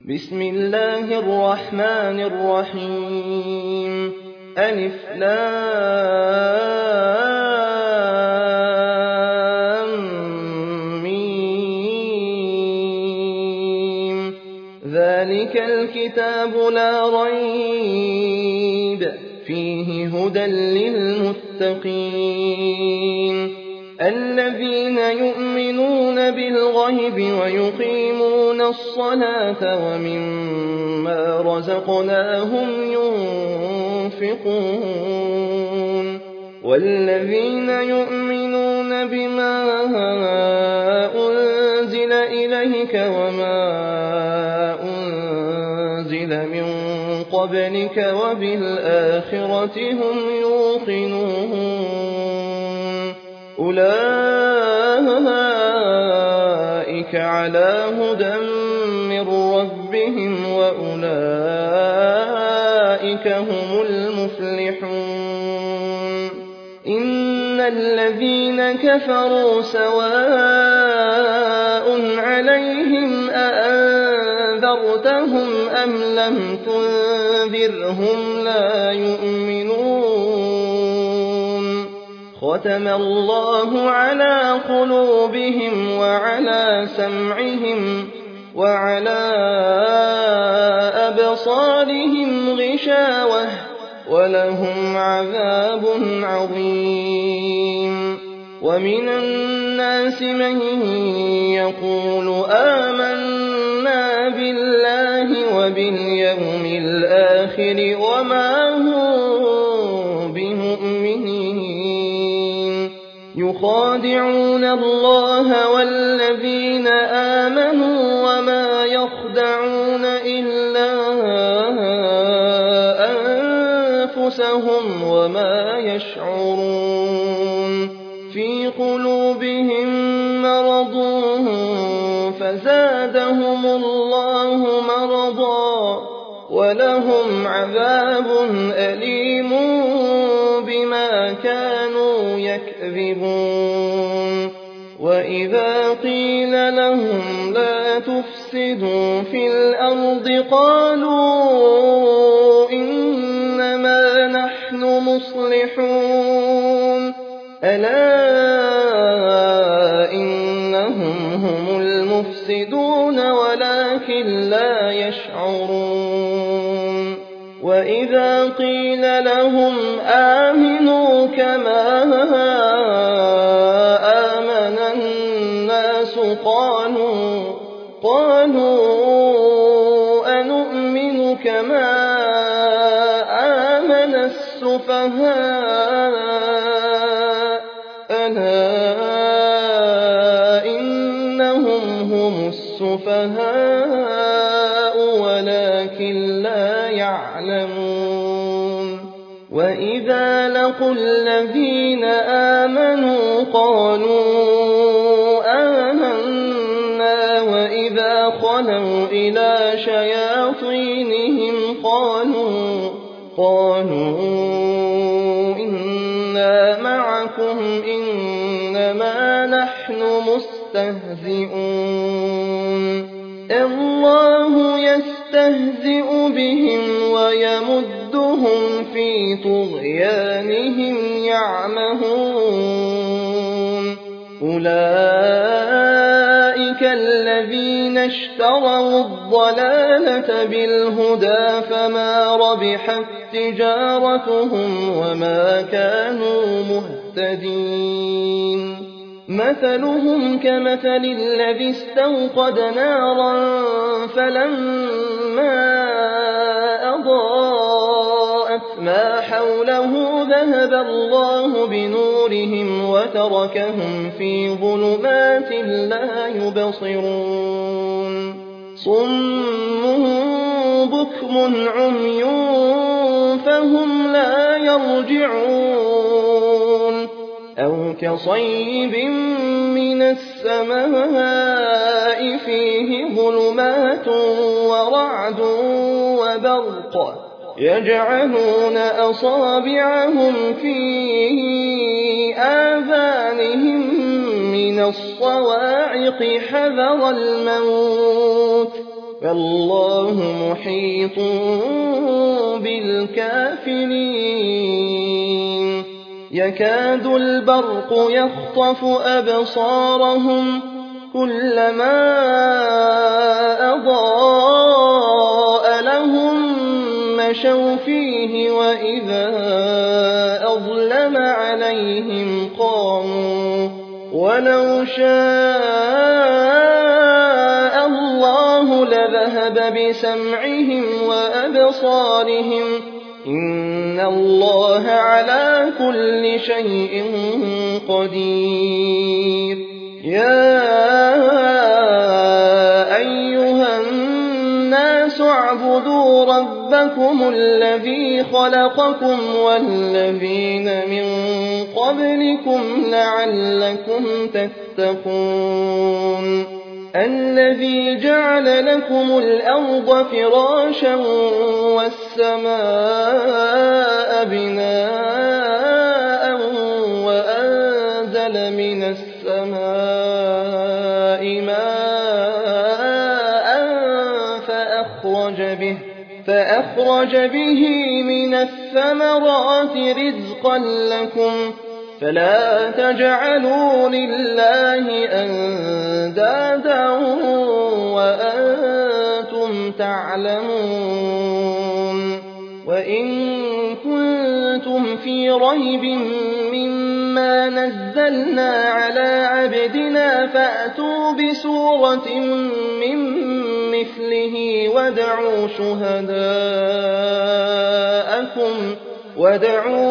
بسم الله الرحمن الرحيم ألف لام ميم ذلك الكتاب لا ريب فيه هدى للمتقين الذين يؤمنون بالغيب ويقيمون الصلاة ومما رزقناهم ينفقون والذين يؤمنون بما أنزل إليك وما أنزل من قبلك وبالآخرة هم يوقنون أولئك على هدى من ربهم وأولئك هم المفلحون إن الذين كفروا سواء عليهم أأنذرتهم أم لم تنذرهم لا يؤمنون ختم الله على قلوبهم وعلى سمعهم وعلى أبصارهم غشاوة ولهم عذاب عظيم ومن الناس من يقول آمنا بالله وباليوم الآخر وما هم بمؤمنين يخادعون الله والذين آمنوا وما يخدعون إلا أنفسهم وما يشعرون في قلوبهم مرض فزادهم الله مرضا ولهم عذاب أليم بما كانوا يكذبون وإذا قيل لهم لا تفسدوا في الأرض قالوا إنما نحن مصلحون ألا إنهم هم المفسدون ولكن لا يشعرون وإذا قيل لهم آمنوا كما آمن الناس قالوا أنؤمن كما آمن السفهاء ألا إنهم هم السفهاء ولكن لا يعلمون وإذا لقوا الذين آمنوا قالوا آمنا وإذا خلوا إلى شياطينهم قالوا إنا معكم إنما نحن مستهزئون الله يستهزئ بهم ويمدهم في طغيانهم يعمهون أولئك الذين اشتروا الضلالة بالهدى فما ربحت تجارتهم وما كانوا مهتدين مثلهم كمثل الذي استوقد نارا فلما أضاءت ما حوله ذهب الله بنورهم وتركهم في ظلمات لا يبصرون صم بكم عمي فهم لا يرجعون أو كصيب من السماء فيه ظلمات ورعد وبرق يجعلون أصابعهم في آذانهم من الصواعق حذر الموت والله محيط بالكافرين يكاد البرق يخطف أبصارهم كلما أضاء لهم مشوا فيه وإذا أظلم عليهم قاموا ولو شاء الله لذهب بسمعهم وأبصارهم إن الله على كل شيء قدير يا أيها الناس اعبدوا ربكم الذي خلقكم والذين من قبلكم لعلكم تتقون الذي جعل لكم الأرض فراشا والسماء بناء وأنزل من السماء ماء فأخرج به من الثمرات رزقا لكم فلا تجعلوا لله أندادا وأنتم تعلمون وإن كنتم في ريب مما نزلنا على عبدنا فأتوا بسورة من مثله وادعوا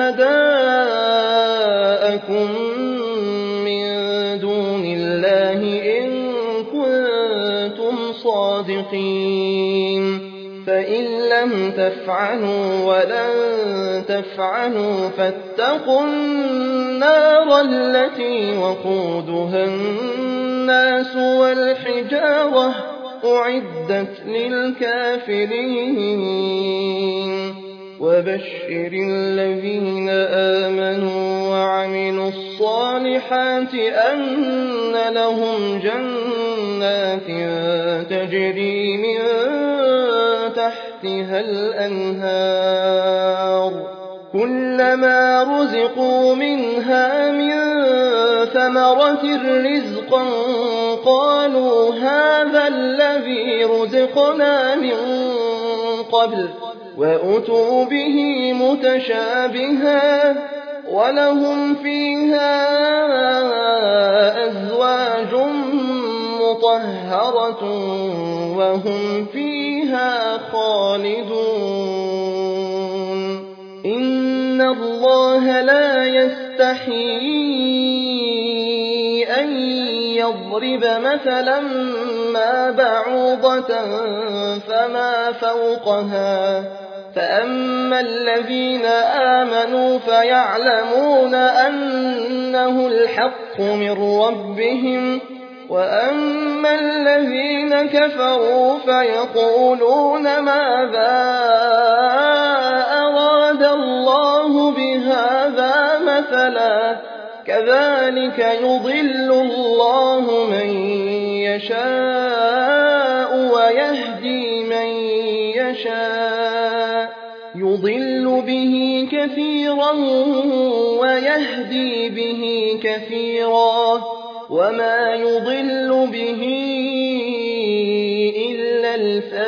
شهداءكم من دون الله إن كنتم صادقين فإن لم تفعلوا ولن تفعلوا فاتقوا النار التي وقودها الناس والحجارة أعدت للكافرين وبشر الذين آمنوا وعملوا الصالحات أن لهم جنات تجري من تحتها الأنهار كلما رزقوا منها من ثمرة رزقا قالوا هذا الذي رزقنا من قبل وأتوا به متشابها ولهم فيها أزواج مطهرة وهم فيها خالدون إن الله لا يستحيي أن يضرب مثلا ما بعوضة فما فوقها فأما الذين آمنوا فيعلمون أنه الحق من ربهم وأما الذين كفروا فيقولون ماذا أراد الله بهذا مثلا كذلك يضل الله من يشاء ويهدي من يشاء يضل به كثيرا ويهدي به كثيرا وما يضل به إلا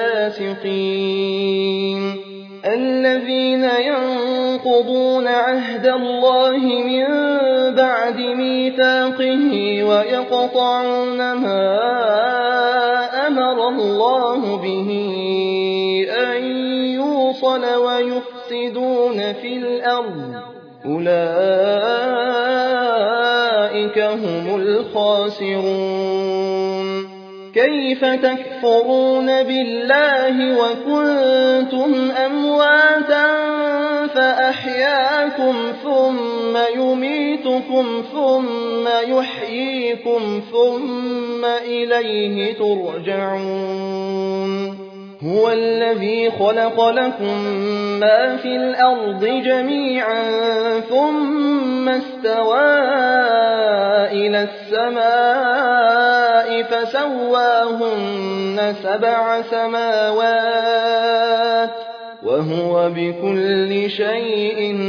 الفاسقين الذين ينقضون عهد الله من بعد ميثاقه ويقطعون ما أمر الله به أن يوصل ويفسدون في الأرض أولئك هم الخاسرون كيف تكفرون بالله وكنتم أمواتا فأحياكم ثم يميتكم ثم يحييكم ثم إليه ترجعون هو الذي خلق لكم ما في الأرض جميعا ثم استوى إلى السماء فسواهن 7 سماوات وهو بكل شيء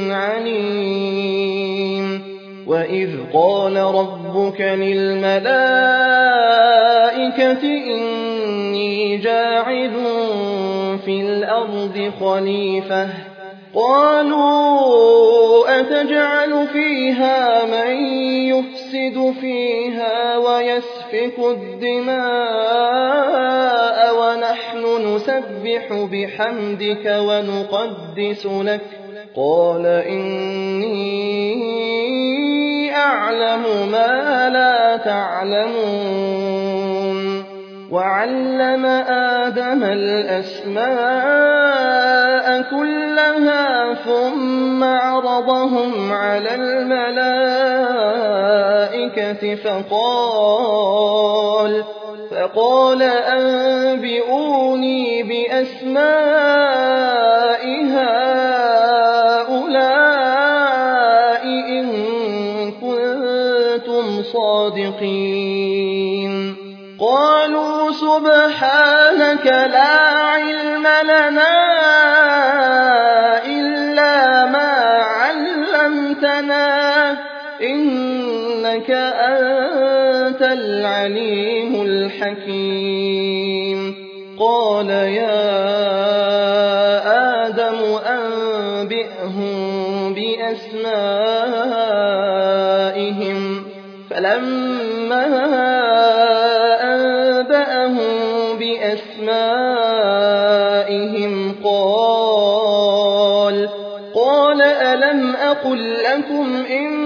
عليم وإذ قال ربك للملائكة إني جاعل في الأرض خليفة قالوا أتجعل فيها من يفسد فيها ويسفك الدماء ونحن نسبح بحمدك ونقدس لك قال إني أعلم ما لا تعلمون وعلم آدم الأسماء كلها ثم عرضهم على الملائكة فقال أنبئوني بأسماء هؤلاء إن كنتم صادقين قالوا سبحانك لا علم لنا إلا ما علمتنا إنك أنت العليم الحكيم قال يا آدم أنبئهم بأسمائهم فلما أنبأهم بأسمائهم قال ألم أقل لكم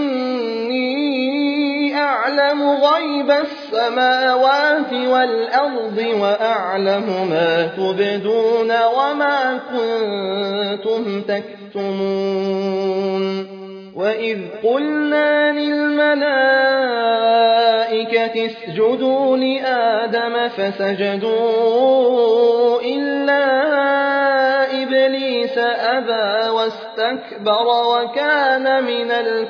إني أعلم غيب السماوات والأرض وأعلم ما تبدون وما كنتم تكتمون وإذ قلنا للملائكة اسجدوا لآدم فسجدوا إلا إبليس أبى واستكبر وكان من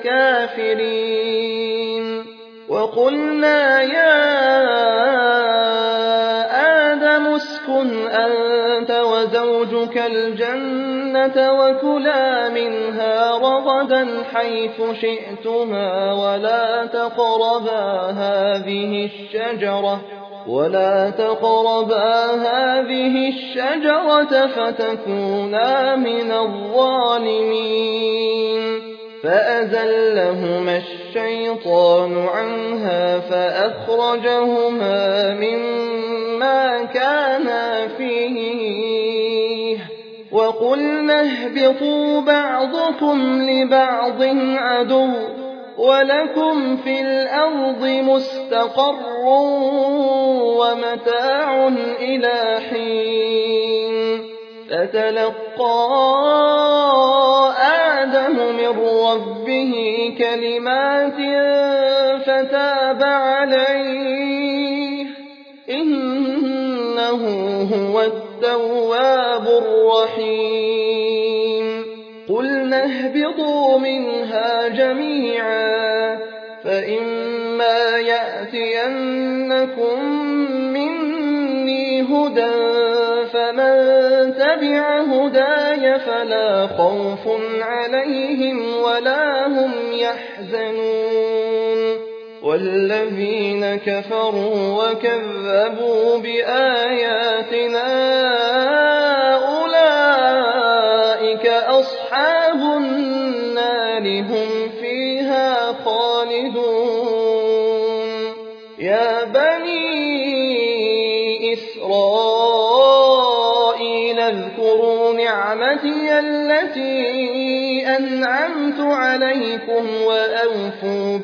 الكافرين وقلنا يا آدم اسكن أنت وزوجك الجنة وكلا منها رغدا حيث شئتما ولا تقربا هذه الشجرة فتكونا من الظالمين فأزلهما الشيطان عنها فأخرجهما مما كانا فيه وقلنا اهبطوا بعضكم لبعض عدو ولكم في الأرض مستقر ومتاع إلى حين فتلقى آدم من ربه كلمات فتاب عليه إنه هو التواب الرحيم قلنا اهبطوا منها جميعا فإما يأتينكم مني هدى فمن تبع هداي فلا خوف عليهم ولا هم يحزنون والذين كفروا وكذبوا بآياتنا أولئك أصحاب النار هم فيها خالدون يا بني إسرائيل اذكروا نعمتي التي أنعمت عليكم وأوفوا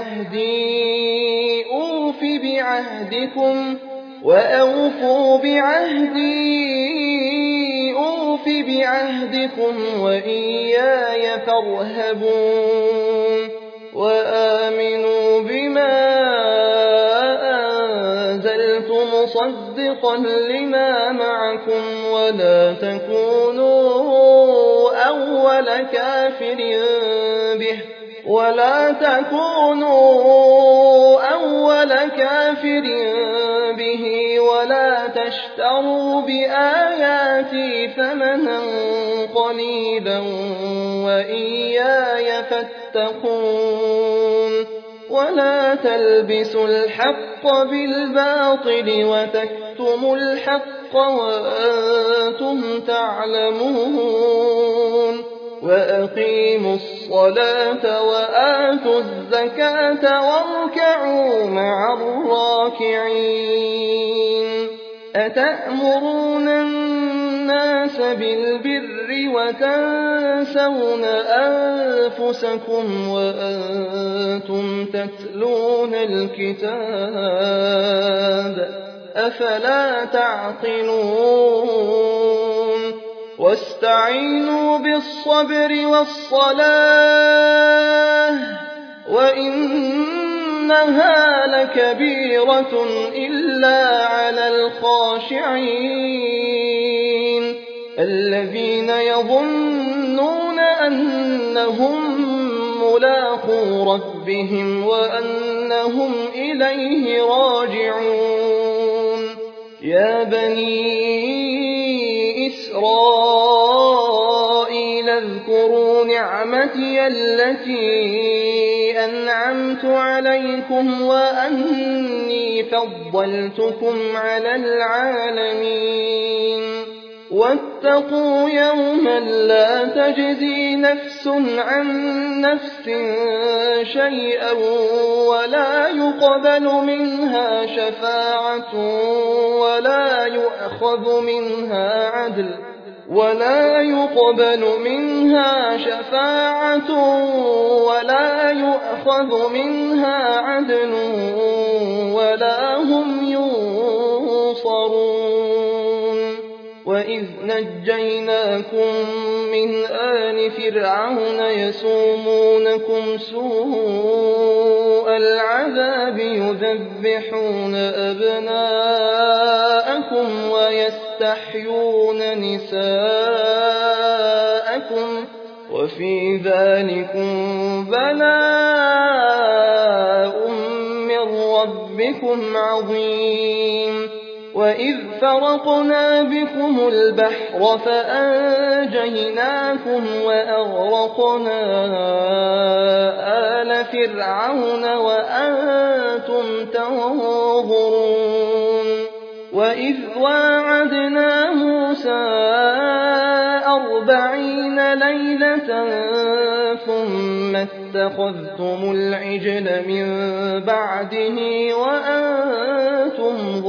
بعهدي أوف بعهدكم وإياي فارهبون وآمنوا بما أنزلت مصدقا لما معكم ولا تكونوا أول أول كافر به ولا تشتروا بآياتي ثمنا قليلا وإياي فاتقون ولا تلبسوا الحق بالباطل وتكتموا الحق وأنتم تعلمون وأقيموا الصلاة وآتوا الزكاة واركعوا مع الراكعين أتأمرون الناس بالبر وتنسون أنفسكم وأنتم تتلون الكتاب أفلا تعقلون واستعينوا بالصبر والصلاة وإنها لكبيرة إلا على الخاشعين الذين يظنون أنهم ملاقو ربهم وأنهم إليه راجعون يا بني إسرائيل اذكروا نعمتي التي أنعمت عليكم وأني فضلتكم على العالمين واتقوا يوما لا تجزي نفس عن نفس شيئا ولا يقبل منها شفاعة ولا يؤخذ منها عدل ولا هم ينصرون وإذ نجيناكم من آل فرعون يسومونكم سوء العذاب يذبحون أبناءكم ويستحيون نساءكم وفي ذلكم بلاء من ربكم عظيم وإذ فرقنا بكم البحر فأنجيناكم وأغرقنا آل فرعون وأنتم تنظرون وإذ واعدنا موسى 40 ليلة ثم اتخذتم العجل من بعده وأنتم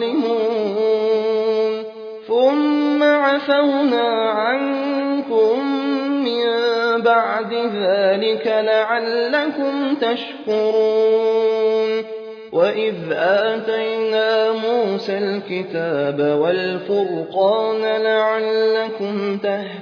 ظالمون ثم عفونا عنكم من بعد ذلك لعلكم تشكرون وإذ آتينا موسى الكتاب والفرقان لعلكم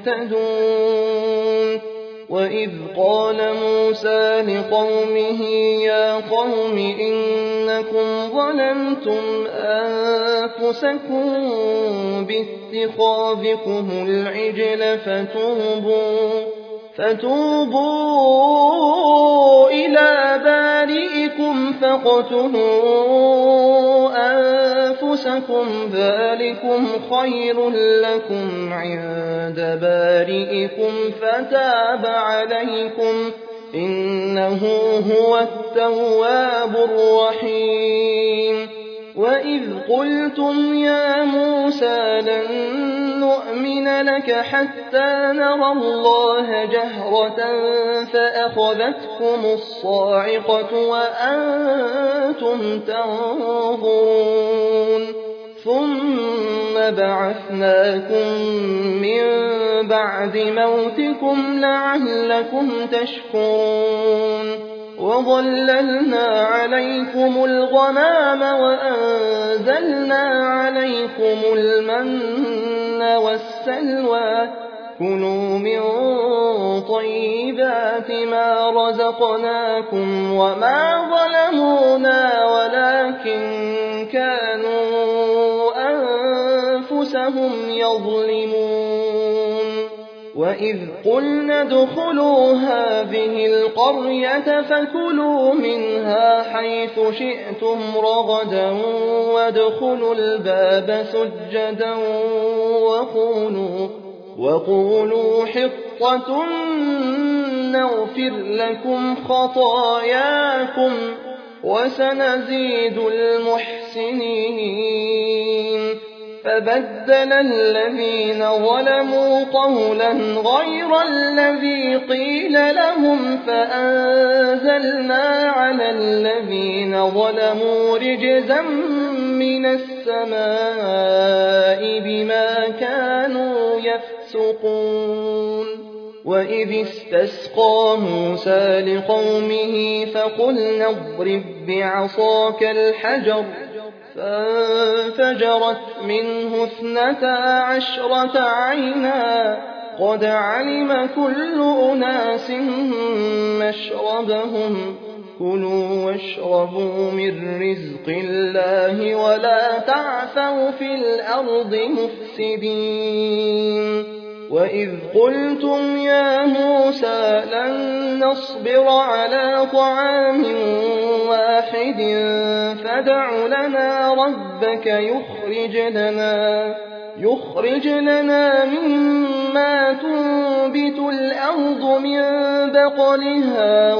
تهتدون وإذ قال موسى لقومه يا قوم إنكم ظلمتم أنفسكم باتخاذكم العجل فتوبوا إلى بارئكم فاقتلوا أنفسكم ذلكم خير لكم عند بارئكم فتاب عليكم إنه هو التواب الرحيم وإذ قلتم يا موسى لن نؤمن لك حتى نرى الله جهرة فأخذتكم الصاعقة وأنتم تنظرون ثم بعثناكم من بعد موتكم لعلكم تشكرون وظللنا عليكم الغمام وأنزلنا عليكم المن والسلوى كلوا من طيبات ما رزقناكم وما ظلمونا ولكن كانوا أنفسهم يظلمون وإذ قلنا ادخلوا هذه القرية فكلوا منها حيث شئتم رغدا وادخلوا الباب سجدا وقولوا حطة نغفر لكم خطاياكم وسنزيد المحسنين فبدل الذين ظلموا قولا غير الذي قيل لهم فأنزلنا على الذين ظلموا رجزا من السماء بما كانوا يفسقون وإذ استسقى موسى لقومه فقلنا اضرب بعصاك الحجر فانفجرت منه 12 عينا قد علم كل أناس مشربهم كلوا واشربوا من رزق الله ولا تعثوا في الأرض مفسدين وإذ قلتم يا موسى لن نصبر على طعام واحد فادع لنا ربك يخرج لنا مما تنبت الأرض من بقلها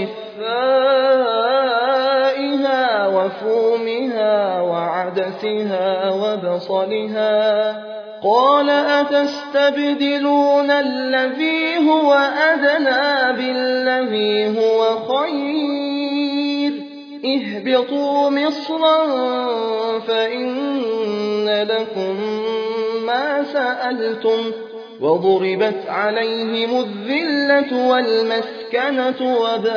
وقثائها وفومها وعدسها وبصلها قال أتستبدلون الذي هو أدنى بالذي هو خير اهبطوا مصرا فإن لكم ما سألتم وضربت عليهم الذلة والمسكنة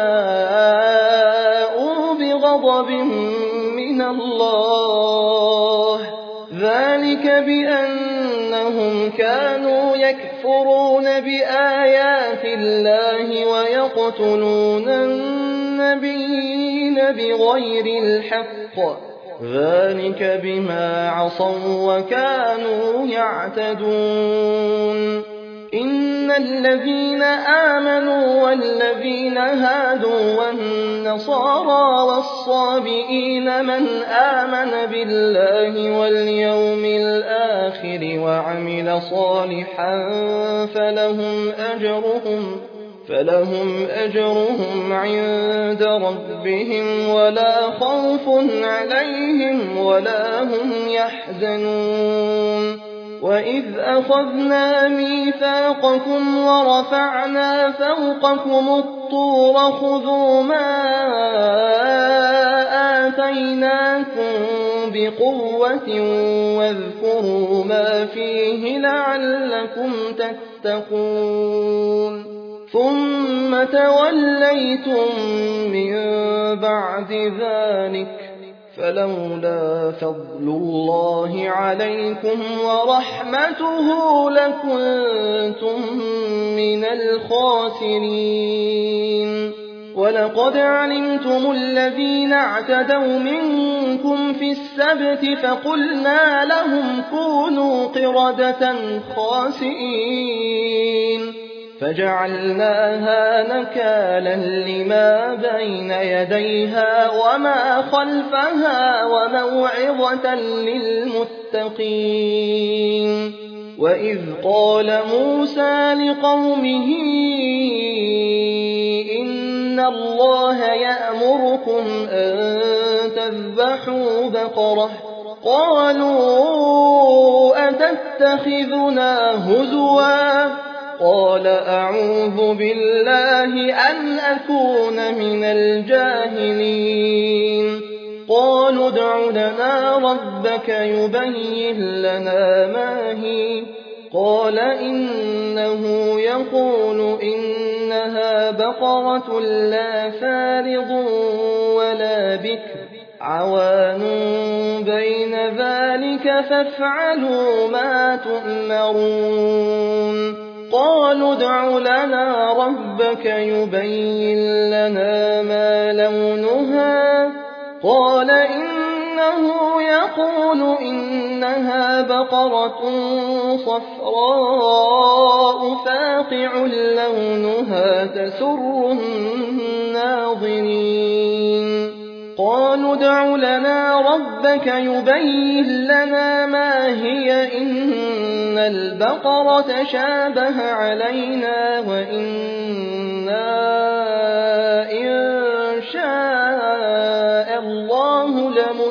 وباءوا بغضب من الله ذلك بأنهم كانوا يكفرون بآيات الله ويقتلون النبيين بغير الحق ذلك بما عصوا وكانوا يعتدون إن الذين آمنوا والذين هادوا والنصارى والصابئين من آمن بالله واليوم الآخر وعمل صالحا فلهم أجرهم عند ربهم ولا خوف عليهم ولا هم يحزنون وإذ أخذنا ميثاقكم ورفعنا فوقكم الطور خذوا ما آتيناكم بقوة واذكروا ما فيه لعلكم تتقون ثم توليتم من بعد ذلك فلولا فضل الله عليكم ورحمته لكنتم من الخاسرين ولقد علمتم الذين اعتدوا منكم في السبت فقلنا لهم كونوا قردة خاسئين فجعلناها نكالا لما بين يديها وما خلفها وموعظة للمتقين وإذ قال موسى لقومه إن الله يأمركم أن تذبحوا بقرة قالوا أتتخذنا هزوا قال أعوذ بالله أن أكون من الجاهلين قالوا ادع لنا ربك يبين لنا ما هي قال إنه يقول إنها بقرة لا فارض ولا بكر عوان بين ذلك فافعلوا ما تؤمرون قالوا ادع لنا ربك يبين لنا ما لونها قال إنه يقول يقول إنها بقرة صفراء فاقع لونها تسر الناظرين قالوا ادع لنا ربك يبين لنا ما هي إن البقرة شابه علينا وإنا إن شاء الله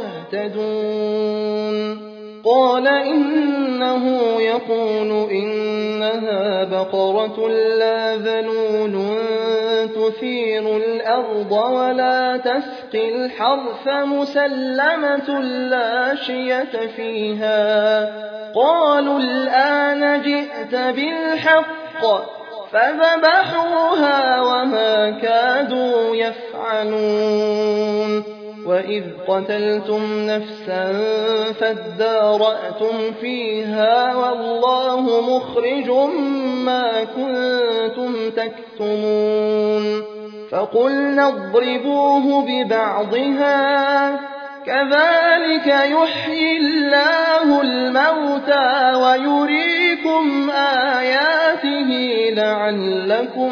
لمهتدون قال إنه يقول إنها بقرة لا ذلول تثير الأرض ولا تسقي الحرث مسلمة لا شية فيها قالوا الآن جئت بالحق فذبحوها وما كادوا يفعلون وإذ قتلتم نفسا فادارأتم فيها والله مخرج ما كنتم تكتمون فقلنا اضربوه ببعضها كذلك يحيي الله الموتى ويريكم آياته لعلكم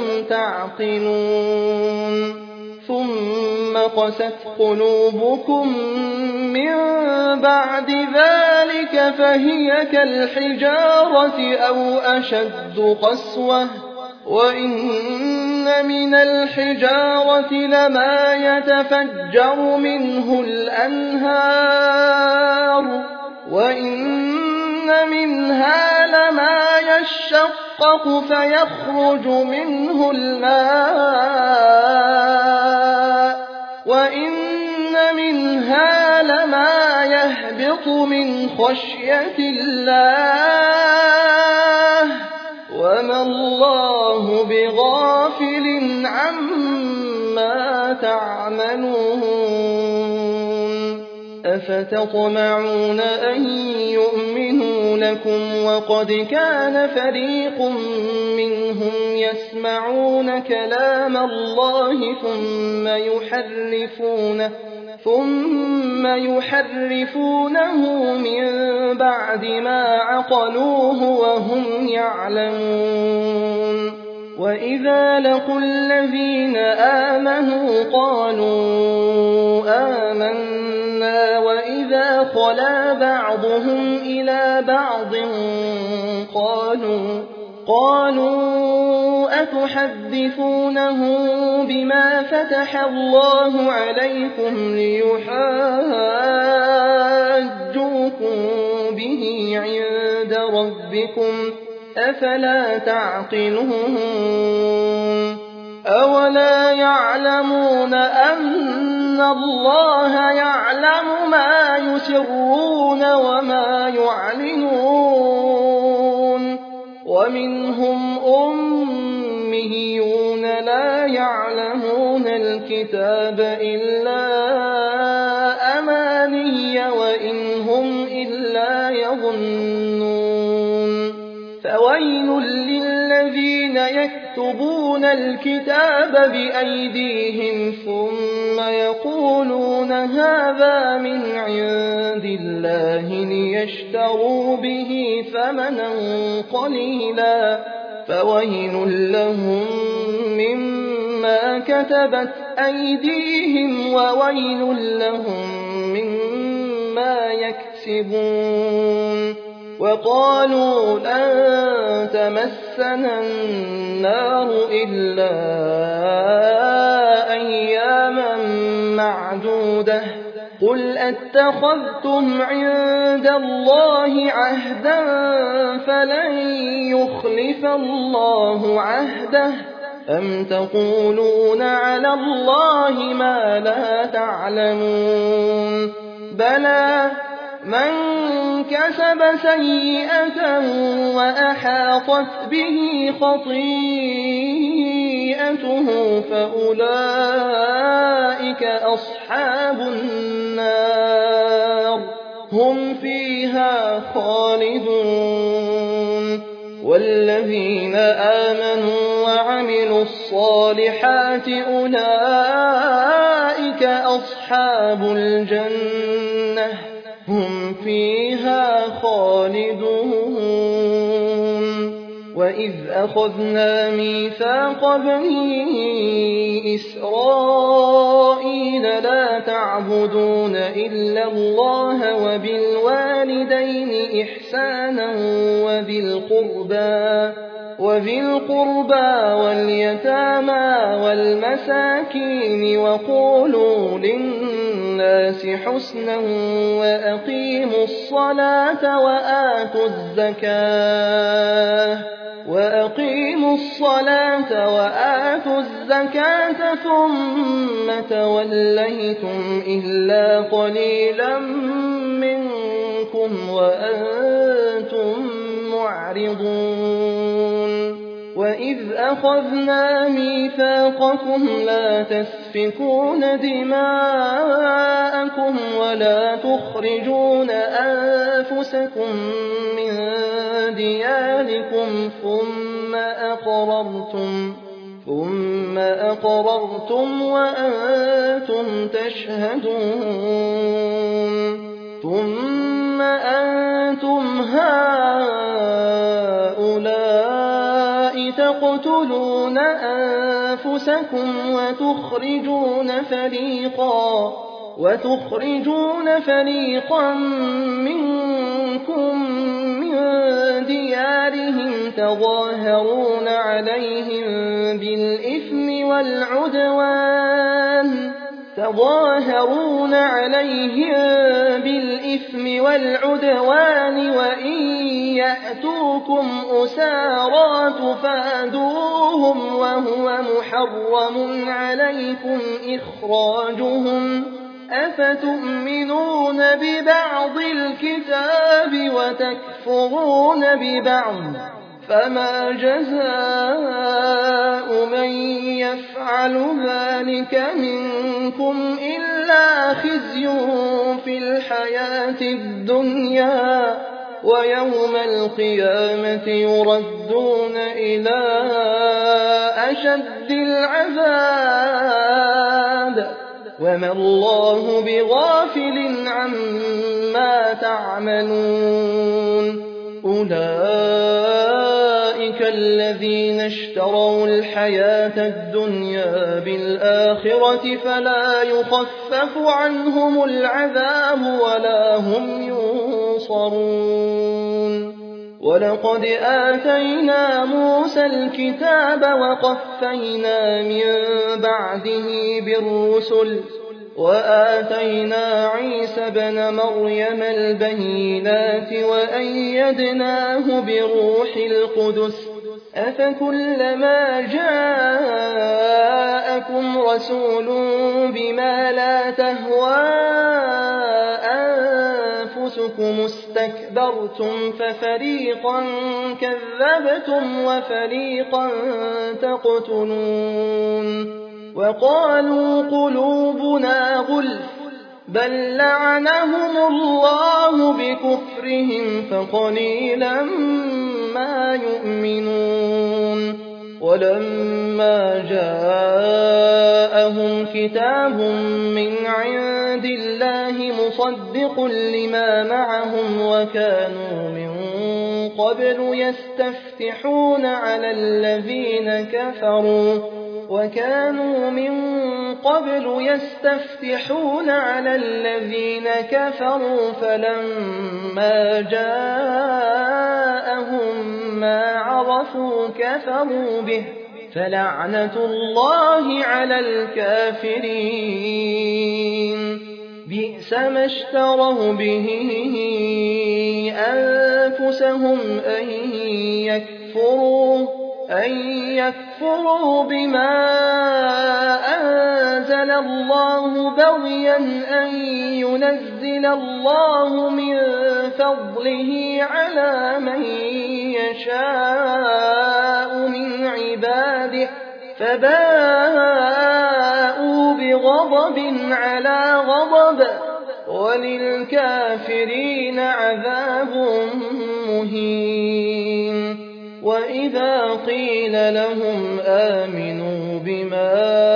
تعقلون ثم قست قلوبكم من بعد ذلك فهي كالحجارة أو أشد قسوة وإن من الحجارة لما يتفجر منه الأنهار وإن منها لما يشقق فيخرج منه الماء وإن منها لما يهبط من خشية الله وما الله بغافل عما تعملون أفتطمعون أن يؤمنوا لكم وقد كان فريق منهم يسمعون كلام الله ثم يحرفونه من بعد ما عقلوه وهم يعلمون وإذا لقوا الذين آمنوا قالوا آمنا وإذا خلا بعضهم إلى بعض قالوا أتحدثونه بما فتح الله عليكم ليحاجوكم به عند ربكم أفلا تعقلون أولا يعلمون أن الله يعلم ما يسرون وما يعلنون ومنهم أميون لا يعلمون الكتاب إلا أماني وإن هم إلا يظنون فويل للذين يكتبون الكتاب بأيديهم ثم يقولون هذا من عند الله ليشتروا به ثمنا قليلا فويل لهم مما كتبت أيديهم وويل لهم مما يكسبون وقالوا لن تمسنا النار إلا أياما معدودة قل أتخذتم عند الله عهدا فلن يخلف الله عهده أم تقولون على الله ما لا تعلمون بلى من كسب سيئة وأحاطت به خطيئته فأولئك أصحاب النار هم فيها خالدون والذين آمنوا وعملوا الصالحات أولئك أصحاب الجنة هم وإذ أخذنا ميثاق بني إسرائيل لا تعبدون إلا الله وبالوالدين إحسانا وذي القربى واليتامى والمساكين وقولوا للناس حسنا وأقيموا الصلاة وآتوا الزكاة ثم توليتم إلا قليلا منكم وأنتم معرضون وإذ أخذنا ميثاقكم لا تسفكون دماءكم ولا تخرجون أنفسكم من دياركم ثم أقررتم وأنتم تشهدون ثم أنتم هؤلاء تقتلون أنفسكم وتخرجون فريقا منكم من ديارهم تظاهرون عليهم بالإثم والعدوان وإن يأتوكم أسارى تفادوهم وهو محرم عليكم إخراجهم أفتؤمنون ببعض الكتاب وتكفرون ببعض فما جزاء من يفعل ذلك منكم إلا خزي في الحياة الدنيا ويوم القيامة يردون إلى أشد العذاب وما الله بغافل عما تعملون أولئك الذين اشتروا الحياة الدنيا بالآخرة فلا يخفف عنهم العذاب ولا هم ينصرون ولقد آتينا موسى الكتاب وقفينا من بعده بالرسل وآتينا عيسى ابن مريم البينات وأيدناه بروح القدس أفكلما جاءكم رسول بما لا تهوى أنفسكم استكبرتم ففريقا كذبتم وفريقا تقتلون وقالوا قلوبنا غلف بل لعنهم الله بكفرهم فقليلا ما يؤمنون ولما جاءهم كتاب من عند الله مصدق لما معهم وكانوا من قبل يستفتحون على الذين كفروا فلما جاءهم ما عرفوا كفروا به فلعنة الله على الكافرين بئس ما اشتروا به أنفسهم أن يكفروا بما أنزل الله بغيا أن ينزل الله من فضله على من يشاء من عباده فباءوا بغضب على غضب وللكافرين عذاب مهين وإذا قيل لهم آمنوا بما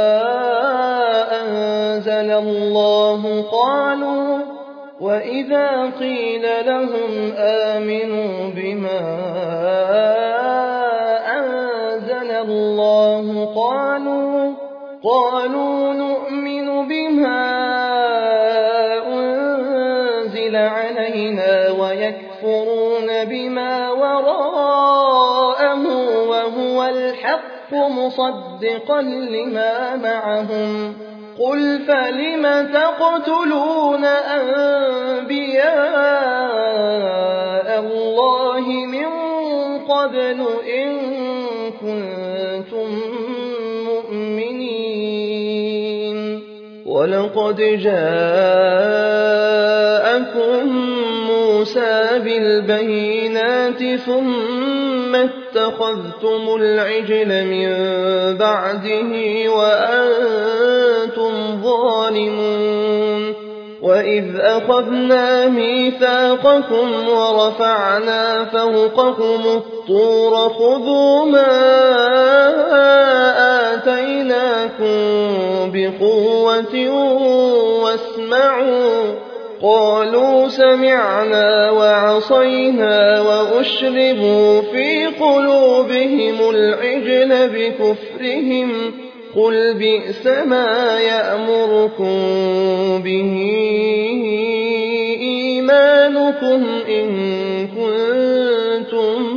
أنزل الله قالوا قالوا نؤمن بما أنزل علينا ويكفرون بما وراءه وهو الحق مصدقا لما معهم قل فلم تقتلون أنبياء الله من قبل إن كنتم مؤمنين ولقد جاءكم موسى بالبينات ثم اتخذتم العجل من بعده وأنتم ظالمون وإذ أخذنا ميثاقكم ورفعنا فوقكم الطور خذوا ما آتيناكم بقوة واسمعوا قالوا سمعنا وعصينا وأشربوا في قلوبهم العجل بكفرهم قل بئس ما يأمركم به إيمانكم إن كنتم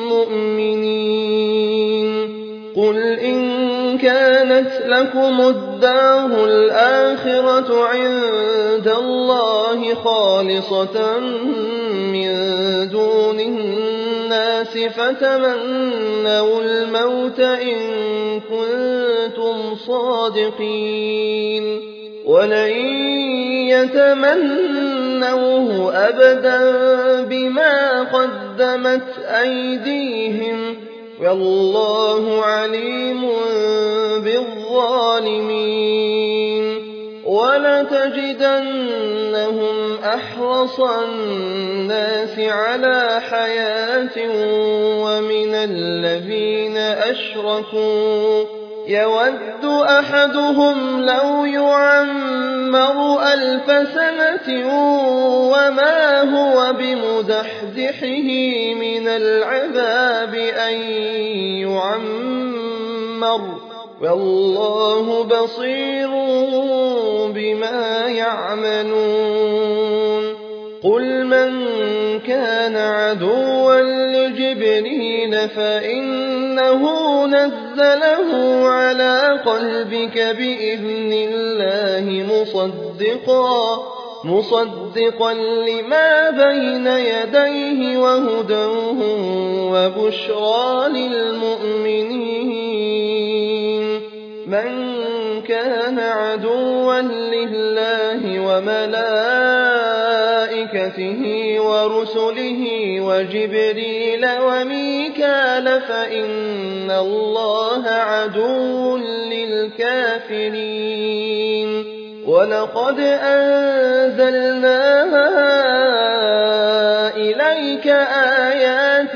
مؤمنين قل إن كانت لكم الدار الآخرة عند الله خالصة من دون الناس فتمنوا الموت إن كنتم صادقين ولن يتمنوه أبدا بما قدمت أيديهم والله عليم بالظالمين ولتجدنهم أحرص الناس على حياة ومن الذين أشركوا يود أحدهم لو يعمر 1000 سنة وما هو بمزحزحه من العذاب أن يعمر والله بصير بما يعملون قل من كان عدوا لجبريل فإنه نزله على قلبك بإذن الله مصدقا لما بين يديه وهدى وبشرى للمؤمنين من كان عدوا لله وملائكته ورسله وجبريل وميكال فإن الله عدو للكافرين ولقد أنزلنا إليك آيات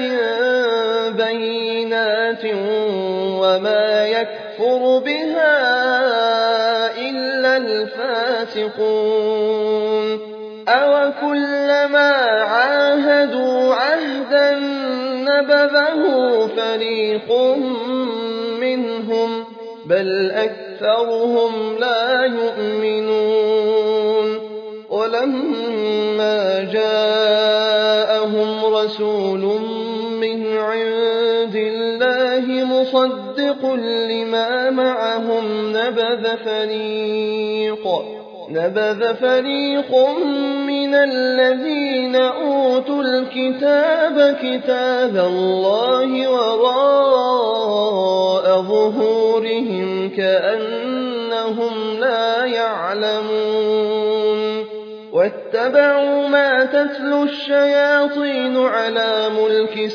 بينات وما يكفر بها إلا الفاسقون أوكلما عاهدوا عهدا نبذه فريق منهم بل أكثرهم لا يؤمنون ولما جاءهم رسول من عند الله مصدق لما معهم نبذ فريق من الذين أوتوا الكتاب كتاب الله وراء ظهورهم كأنهم لا يعلمون واتبعوا ما تتلو الشياطين على ملك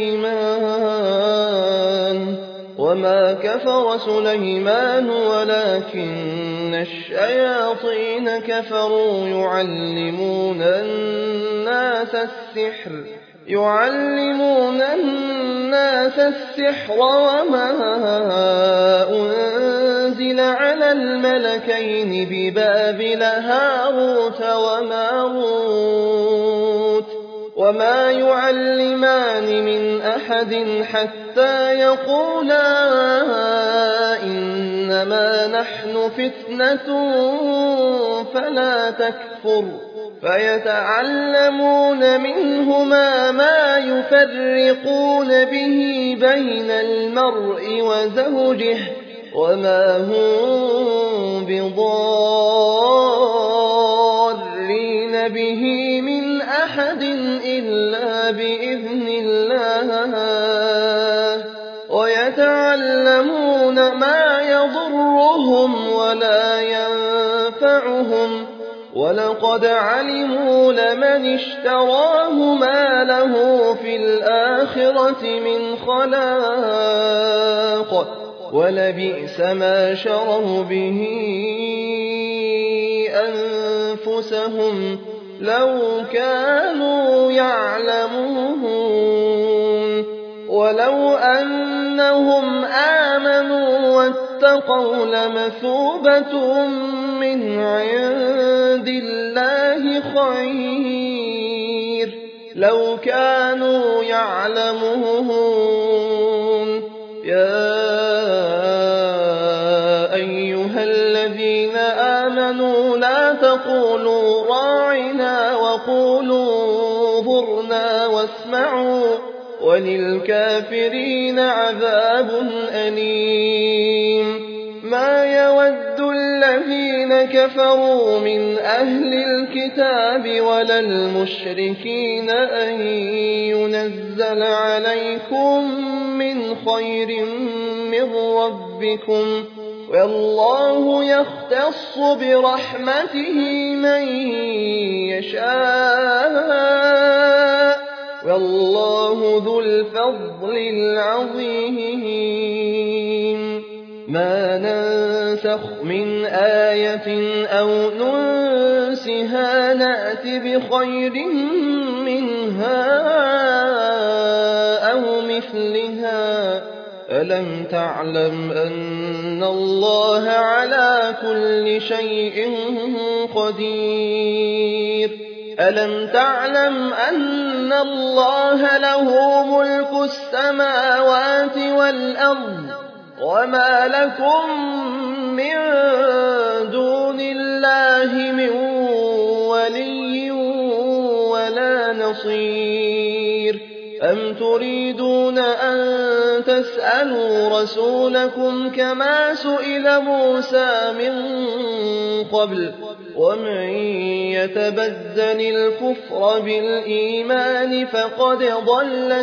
سليمان وما كفر سليمان ولكن الشياطين كفروا يعلمون الناس السحر وما أنزل على الملكين ببابل هاروت وماروت وما يعلمان من أحد حتى يقولا إنما إنما نحن فتنة فلا تكفر فيتعلمون منهما ما يفرقون به بين المرء وزوجه وما هم بضارين به من أحد إلا بإذن الله ويتعلمون ما يضرهم ولا ينفعهم ولقد علموا لمن اشتراه ما له في الآخرة من خلاق ولبئس ما شروا به أنفسهم لو كانوا يعلمون ولو أنهم آمنوا واتقوا لمثوبة من عند الله خير لو كانوا يعلمون يا أيها الذين آمنوا لا تقولوا راعنا وقولوا انظرنا واسمعوا وللكافرين عذاب أليم ما يود الذين كفروا من أهل الكتاب ولا المشركين أن ينزل عليكم من خير من ربكم والله يختص برحمته من يشاء والله ذو الفضل العظيم ما ننسخ من آية أو ننسها نأت بخير منها أو مثلها ألم تعلم أن الله على كل شيء قدير ألم تعلم أن الله له ملك السماوات والأرض وما لكم من دون الله من ولي ولا نصير أم تريدون أن تسألوا رسولكم كما سئل موسى من قبل ومن يتبدل الكفر بالإيمان فقد ضل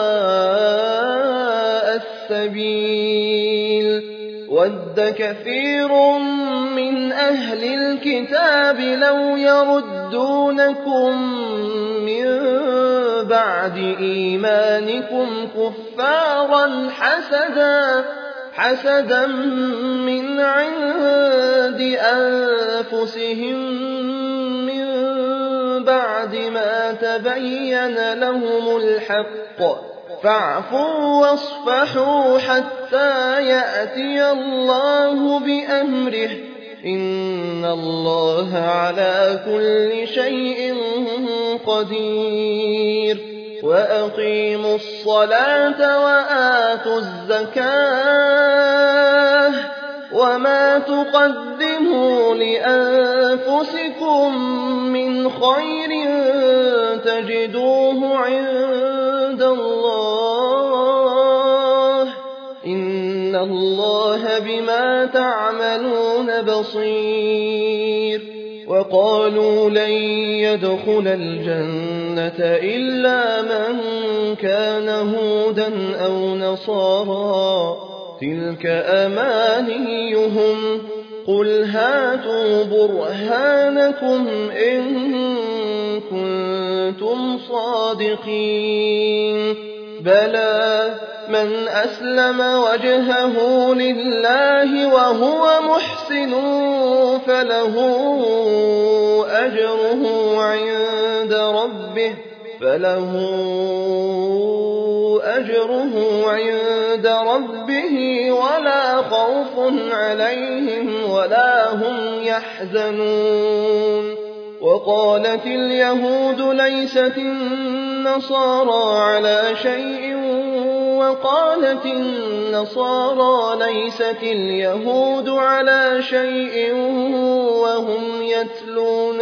سواء السبيل ود كثير من أهل الكتاب لو يردونكم من بعد إيمانكم كفارا حسدا من عند أنفسهم من بعد ما تبين لهم الحق فاعفوا واصفحوا حتى يأتي الله بأمره إن الله على كل شيء قدير وأقيموا الصلاة وآتوا الزكاة وما تقدموا لأنفسكم من خير تجدوه عند الله إن الله بما تعملون بصير وقالوا لن يدخل الجنة إلا من كان هودا أو نصارى تلك أمانيهم قل هاتوا برهانكم إن كنتم صادقين بلى من أسلم وجهه لله وهو محسن فله أجره عند ربه ولا خوف عليهم ولا هم يحزنون وقالت اليهود ليست النصارى على شيء وقالت النصارى ليست اليهود على شيء وهم يتلون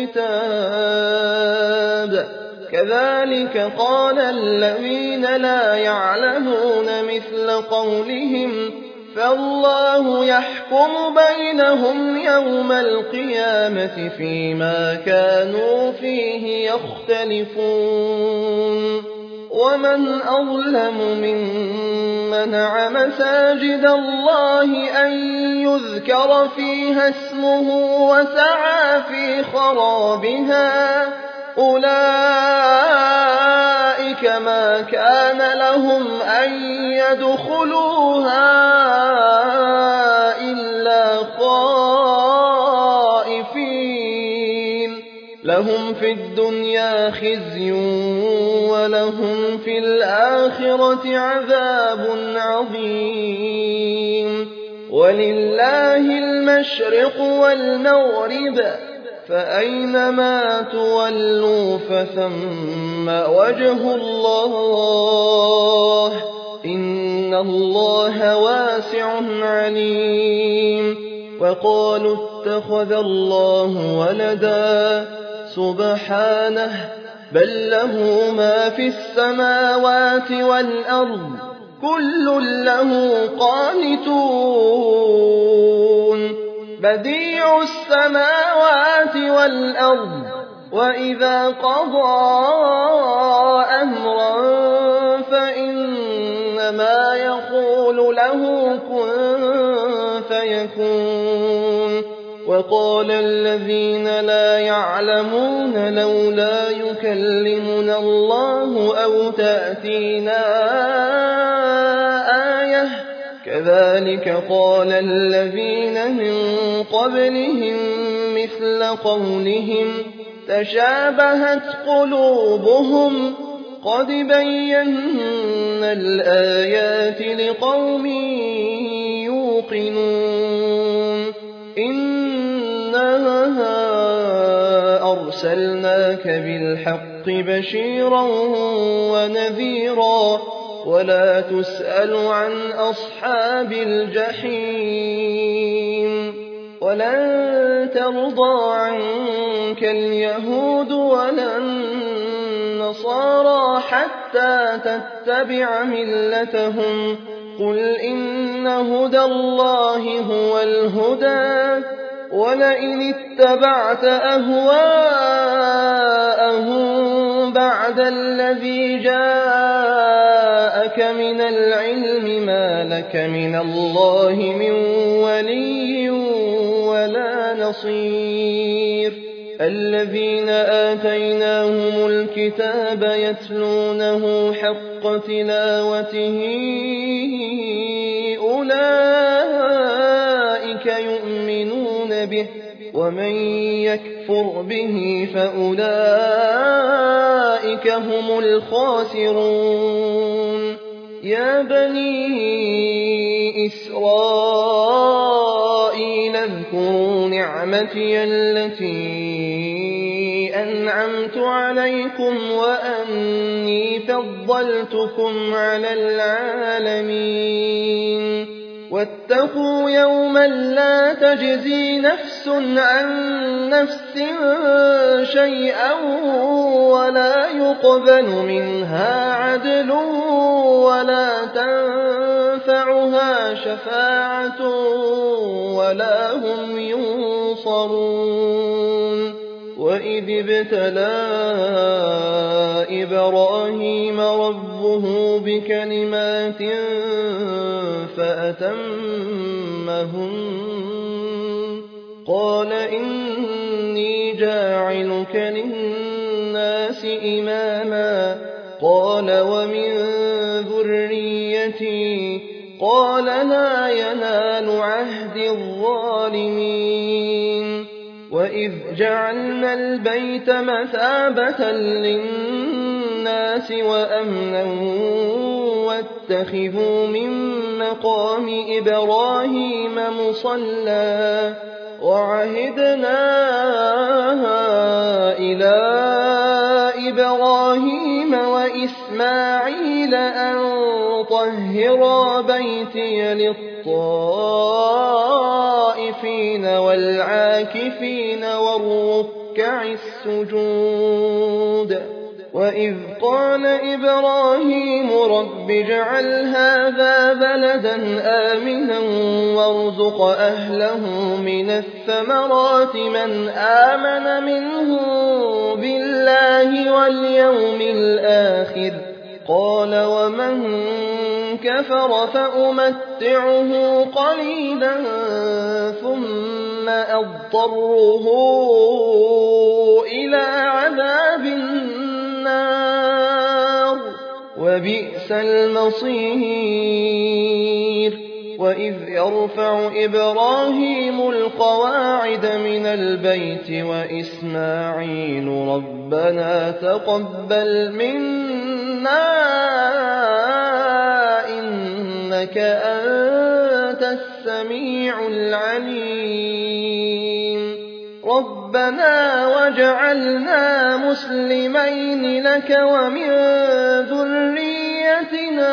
الكتاب كذلك قال الذين لا يعلمون مثل قولهم فالله يحكم بينهم يوم القيامة فيما كانوا فيه يختلفون ومن أظلم ممن منع مساجد الله أن يذكر فيها اسمه وسعى في خرابها أولئك ما كان لهم أن يدخلوها إلا خائفين لهم في الدنيا خزي ولهم في الآخرة عذاب عظيم ولله المشرق والمغرب فأينما تولوا فثم وجه الله إن الله واسع عليم وقالوا اتخذ الله ولدا سبحانه بل له ما في السماوات والأرض كل له قانتون بديع السماوات والأرض وإذا قضى أمرا فإنما يقول له كن فيكون وقال الذين لا يعلمون لولا يكلمنا الله أو تأتينا آية كذلك قال الذين من قبلهم مثل قولهم تشابهت قلوبهم قد بينا الآيات لقوم يوقنون إنا أرسلناك بالحق بشيرا ونذيرا ولا تسأل عن أصحاب الجحيم ولن ترضى عنك اليهود ولا النصارى حتى تتبع ملتهم قل إن هدى الله هو الهدى ولئن اتبعت أهواءهم بعد الذي جاءك من العلم ما لك من الله من ولي ولا نصير الذين آتيناهم الكتاب يتلونه حق تلاوته أولئك يؤمنون به ومن يكفر به فأولئك هم الخاسرون يا بني إسرائيل اذكروا نعمتي التي أنعمت عليكم وأني فضلتكم على العالمين واتقوا يوما لا تجزي نفس عن نفس شيئا ولا يقبل منها عدل ولا تنفعها شفاعة ولا هم ينصرون وإذ ابتلى إبراهيم ربه بكلمات فأتمهن قال إني جاعلك للناس إماما قال ومن ذريتي قال لا ينال عهد الظالمين وإذ جعلنا البيت مثابة للناس وأمنا واتخذوا من مقام إبراهيم مصلى وعهدنا إلى إبراهيم وإسماعيل أن طهرا بيتي للطائفين والعاكفين والركع السجود وإذ قال إبراهيم رب اجعل هذا بلدا آمنا وارزق أهله من الثمرات من آمن منهم بالله واليوم الآخر قال ومن كفر فأمتعه قليلا ثم أضطره إلى عذاب النار وبئس المصير وإذ يرفع إبراهيم القواعد من البيت وإسماعيل ربنا تقبل منا إنك أنت السميع العليم ربنا واجعلنا مسلمين لك ومن ذريتنا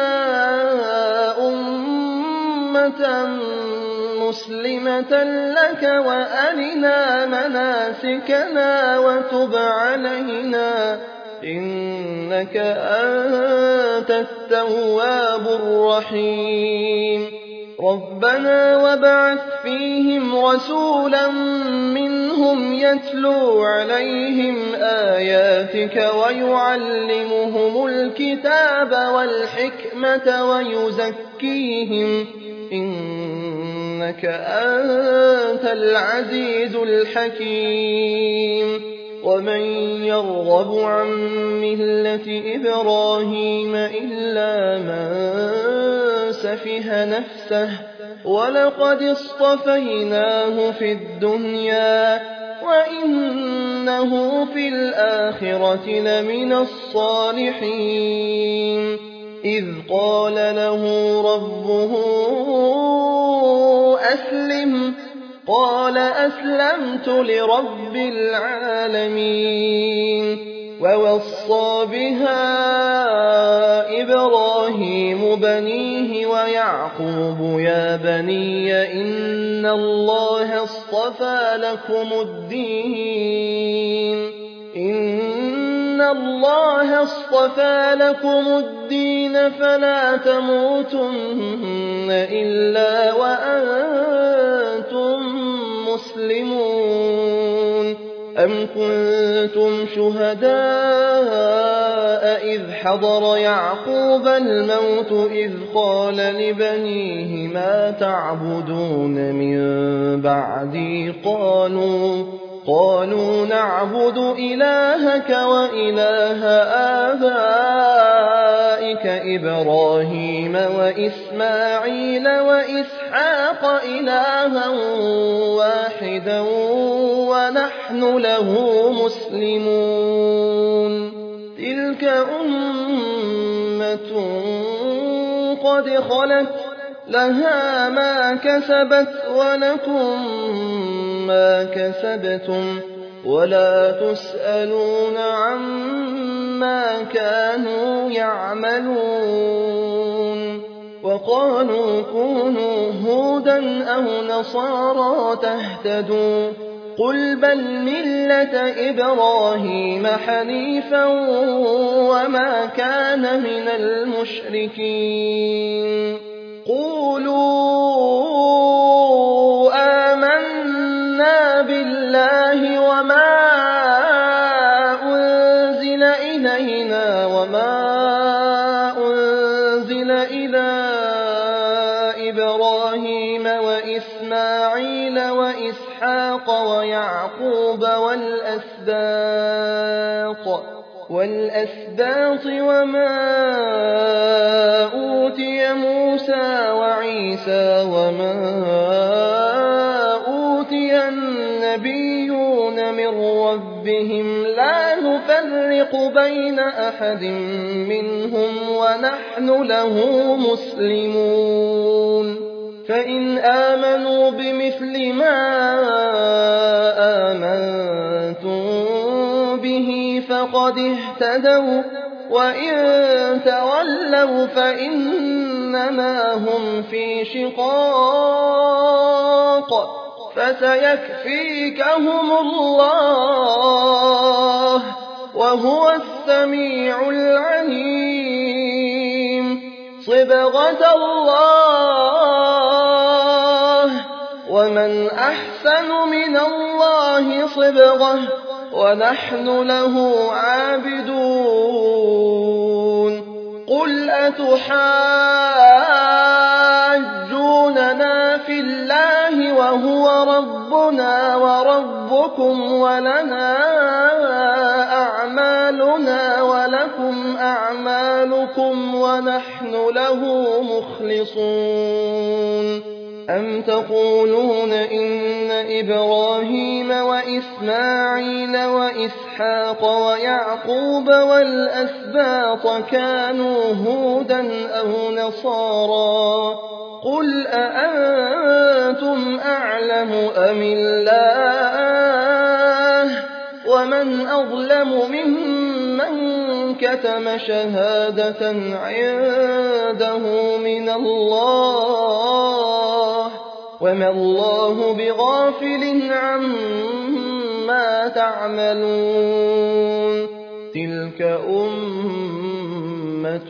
أمة مسلمة لك وأرنا مناسكنا وتب علينا إنك أنت التواب الرحيم ربنا وابعث فيهم رسولا منهم يتلو عليهم آياتك ويعلمهم الكتاب والحكمة ويزكيهم إنك أنت العزيز الحكيم ومن يرغب عن ملة إبراهيم إلا من سفه نفسه ولقد اصطفيناه في الدنيا وإنه في الآخرة لمن الصالحين إذ قال له ربه أسلم قال أسلمت لرب العالمين ووصى بها إبراهيم بنيه ويعقوب يا بني إن الله اصطفى لكم الدين فلا تموتن إلا وأنتم مسلمون أم كنتم شهداء إذ حضر يعقوب الموت إذ قال لبنيه ما تعبدون من بعدي قالوا نعبد إلهك وإله آبائك إبراهيم وإسماعيل وإسحاق إلها واحدا ونحن له مسلمون تلك أمة قد خلت لها ما كسبت ولكم ما كسبتم ولا تسألون عما كانوا يعملون وقالوا كونوا هودا أو نصارى تهتدوا قل بل ملة إبراهيم حنيفا وما كان من المشركين قولوا آمنا بالله وما أنزل إلينا وما أنزل إلى إبراهيم وإسماعيل وإسحاق ويعقوب والأسباط وما أوتي موسى وعيسى وما أوتي النبيون من ربهم لا نفرق بين أحد منهم ونحن له مسلمون فإن آمنوا بمثل ما آمنتم به فقد اهتدوا وإن تولوا فإنما هم في شقاق فسيكفيكهم الله وهو السميع العليم صبغة الله ومن أحسن من الله صبغة ونحن له عابدون قل أتحاجوننا في الله وهو ربنا وربكم ولنا أعمالنا ولكم أعمالكم ونحن له مخلصون أم تقولون إن إبراهيم وإسماعيل وإسحاق ويعقوب والأسباط كانوا هودا أو نصارى قل أأنتم أعلم أم الله ومن أظلم ممن كتم شهادة عنده من الله وما الله بغافل عما تعملون تلك أمة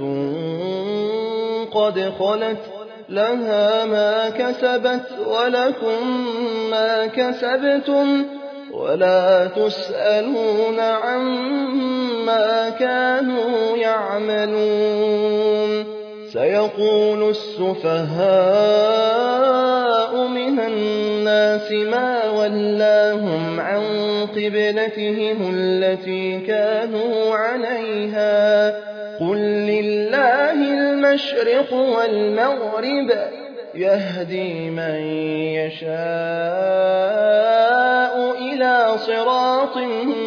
قد خلت لها ما كسبت ولكم ما كسبتم ولا تسألون عما كانوا يعملون سيقول السفهاء من الناس ما ولاهم عن قبلتهم التي كانوا عليها قل لله المشرق والمغرب يهدي من يشاء إلى صراط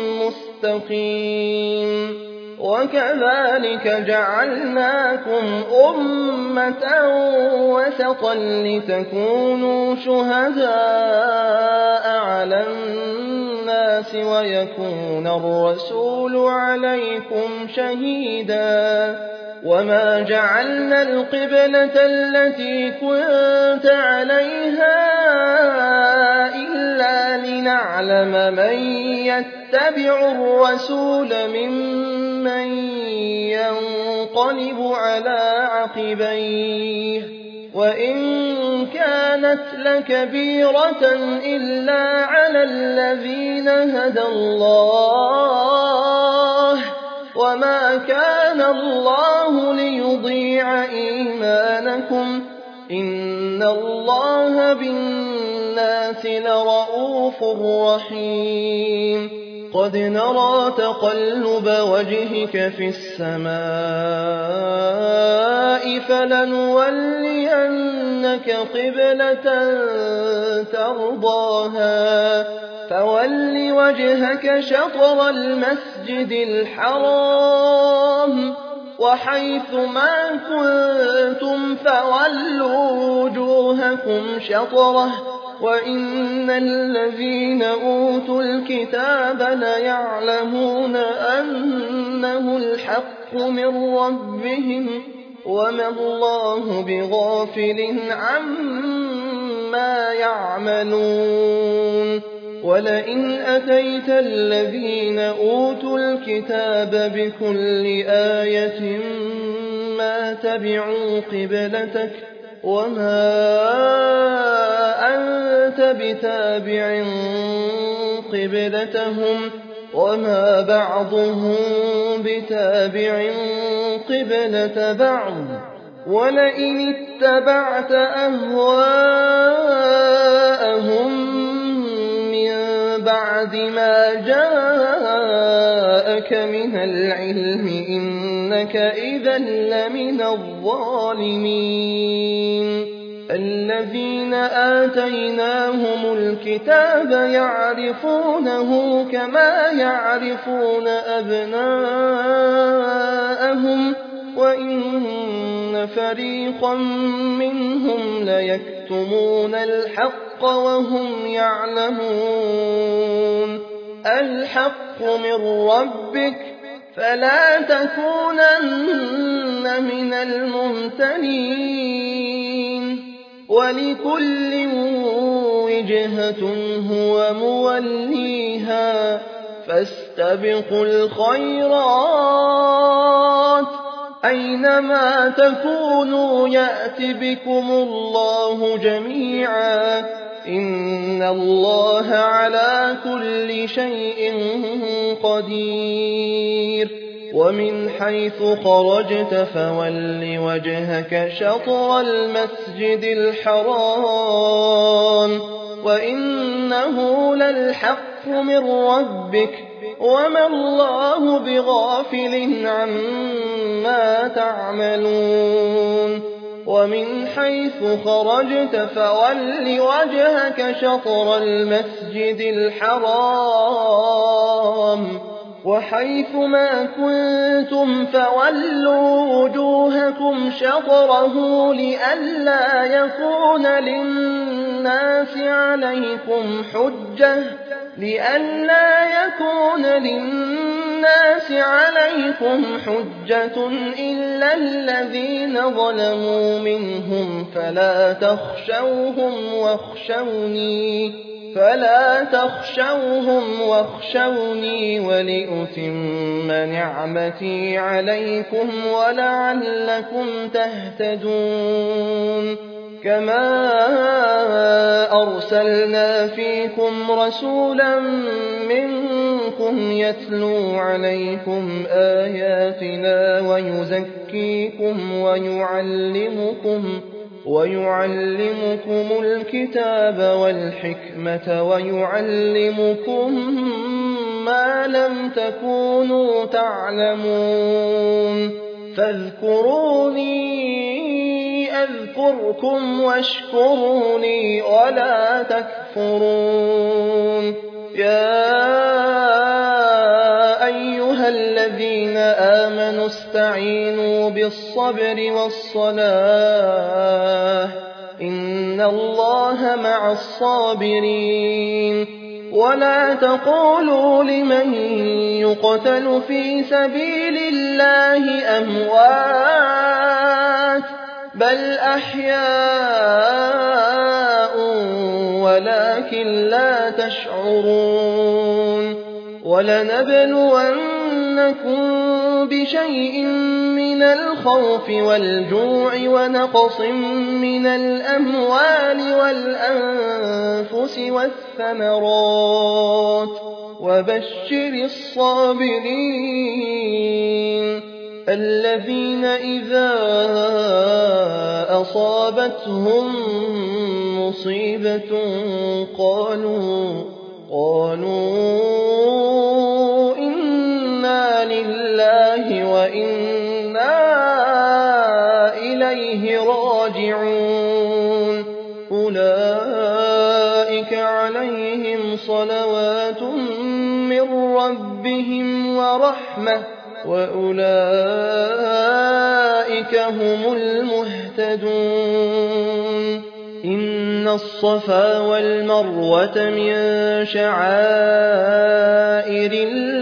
مستقيم وكذلك جعلناكم أمة وسطا لتكونوا شهداء على الناس ويكون الرسول عليكم شهيدا وما جعلنا القبلة التي كنت عليها إلا لنعلم من يتبع الرسول ممن ينقلب على عقبيه وإن كانت لكبيرة إلا على الذين هدى الله وما كان الله ليضيع إيمانكم إن الله بالناس لرؤوف رحيم قد نرى تقلب وجهك في السماء فلنولينك قبلة ترضاها فول وجهك شطر المسجد الحرام وحيث ما كنتم فولوا وجوهكم شطره وإن الذين أوتوا الكتاب ليعلمون أنه الحق من ربهم وما الله بغافل عما يعملون ولئن أتيت الذين أوتوا الكتاب بكل آية ما تبعوا قبلتك وما أنت بتابع قبلتهم وما بعضهم بتابع قبلة بعض ولئن اتبعت أهواءهم بعد ما جاءك من العلم إنك إذا لمن الظالمين الذين آتيناهم الكتاب يعرفونه كما يعرفون أبناءهم وإن فريقا منهم ليكتمون الحق وهم يعلمون الحق من ربك فلا تكونن من الممتنين ولكل وجهة هو موليها فاستبقوا الخيرات أينما تكونوا يأت بكم الله جميعا إن الله على كل شيء قدير ومن حيث خرجت فول وجهك شطر المسجد الحرام وإنه للحق من ربك وما الله بغافل عما تعملون ومن حيث خرجت فول وجهك شطر المسجد الحرام وحيث ما كنتم فولوا وجوهكم شطره لئلا يكون للناس عليكم حجة إلا الذين ظلموا منهم فلا تخشوهم واخشوني ولأتم نعمتي عليكم ولعلكم تهتدون كما أرسلنا فيكم رسولا منكم يتلو عليكم آياتنا ويزكيكم ويعلمكم الكتاب والحكمة ويعلمكم ما لم تكونوا تعلمون فاذكروني أذكركم واشكروا لي ولا تكفرون يا أيها الذين آمنوا استعينوا بالصبر والصلاة إن الله مع الصابرين ولا تقولوا لمن يقتل في سبيل الله أموات بل أحياء ولكن لا تشعرون ولنبلونكم بشيء من الخوف والجوع ونقص من الأموال والأنفس والثمرات وبشر الصابرين الذين إذا أصابتهم مصيبة قالوا إنا لله وإنا إليه راجعون أولئك عليهم صلوات من ربهم ورحمة وأولئك هم المهتدون إن الصفا والمروة من شعائر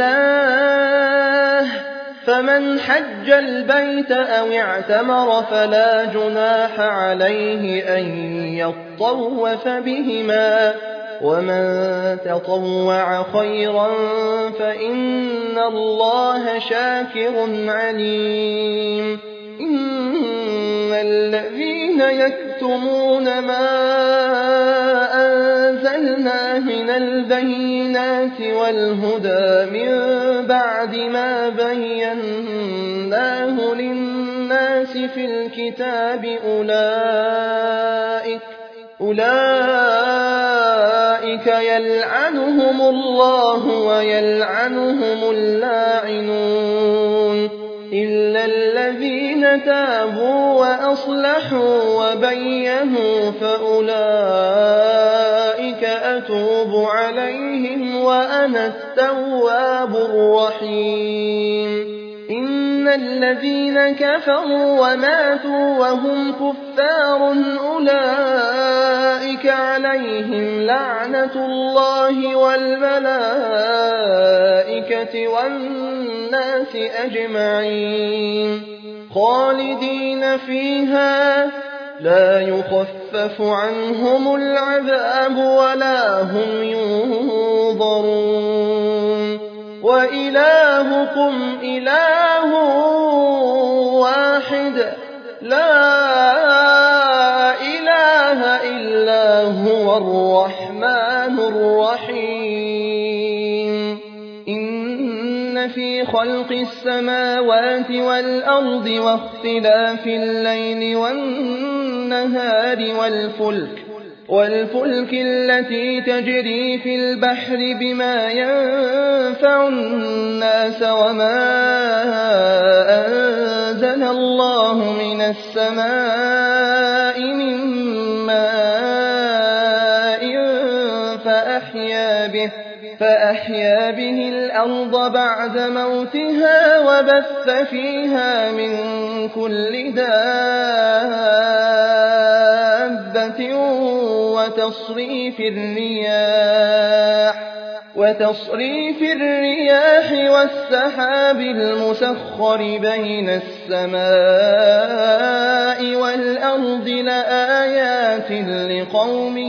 الله فمن حج البيت أو اعتمر فلا جناح عليه أن يطوف بهما ومن تطوع خيرا فإن الله شاكر عليم إن الذين يكتمون ما أنزلنا من البينات والهدى من بعد ما بيناه للناس في الكتاب أولئك يلعنهم الله ويلعنهم اللاعنون إلا الذين تابوا وأصلحوا وبينوا فأولئك أتوب عليهم وأنا التواب الرحيم إن الذين كفروا وماتوا وهم كفار أولئك عليهم لعنة الله والملائكة والناس الناس أجمعين خالدين فيها لا يخفف عنهم العذاب ولا هم ينظرون وإلهكم إله واحد لا إله إلا هو الرحمن الرحيم إن في خلق السماوات والأرض واختلاف الليل والنهار والفلك التي تجري في البحر بما ينفع الناس وما أنزل الله من السماء من ماء فأحيا به الأرض بعد موتها وبث فيها من كل دابة وتصريف الرياح والسحاب المسخر بين السماء والأرض لآيات لقوم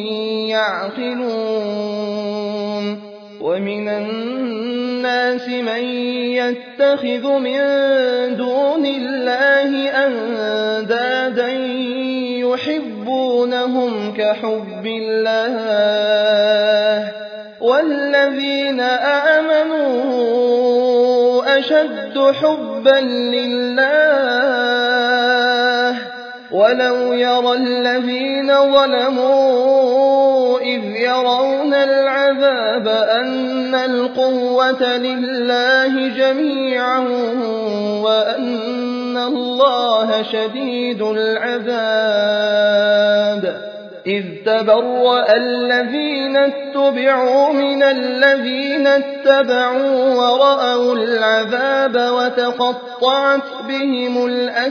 يعقلون ومن الناس من يتخذ من دون الله أندادا يحبونهم كحب الله والذين آمنوا أشد حبا لله ولو يرى الذين ظلموا إذ يرون العذاب أن القوة لله جميعا وأن الله شديد العذاب إذ تبرأ الذين اتبعوا من الذين اتبعوا ورأوا العذاب وتقطعت بهم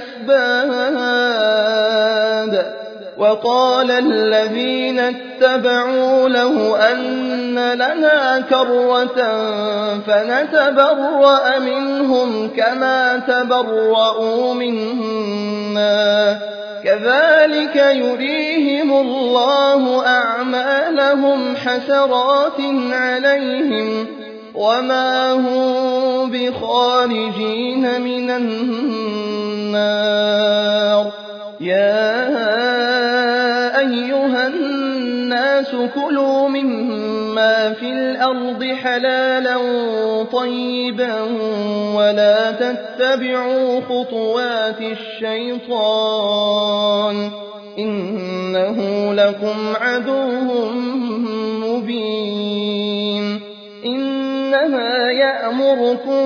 الأسباب وقال الذين اتبعوا له أن لنا كرة فنتبرأ منهم كما تبرؤوا منا كذلك يريهم الله أعمالهم حسرات عليهم وما هم بخارجين من النار يا أيها الناس كلوا مما في الأرض حلالا طيبا ولا تتبعوا خطوات الشيطان إنه لكم عدو مبين إنما يأمركم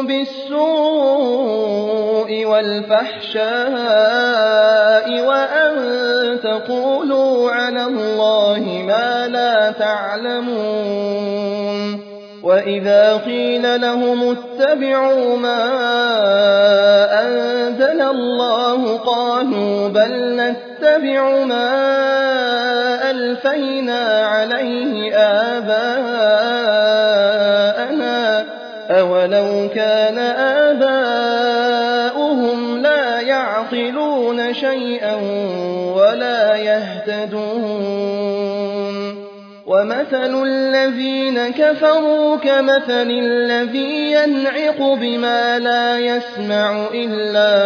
بالسوء والفحشاء وأن تقولوا على الله ما لا تعلمون وإذا قيل لهم اتبعوا ما أنزل الله قالوا بل نتبع ما ألفينا عليه آباءنا أولو كان آباؤهم لا يعقلون شيئا ولا يهتدون ومثل الذين كفروا كمثل الذي ينعق بما لا يسمع إلا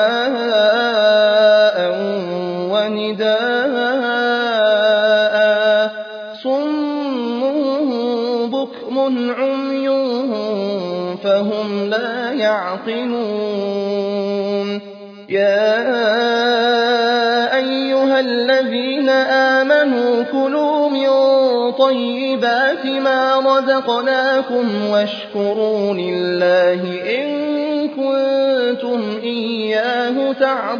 دعاء ونداء صم بكم عمي فهم لا يعقلون يا أيها الذين آمنوا كلوا من طيبات ما رزقناكم واشكروا لله إن كنتم إياه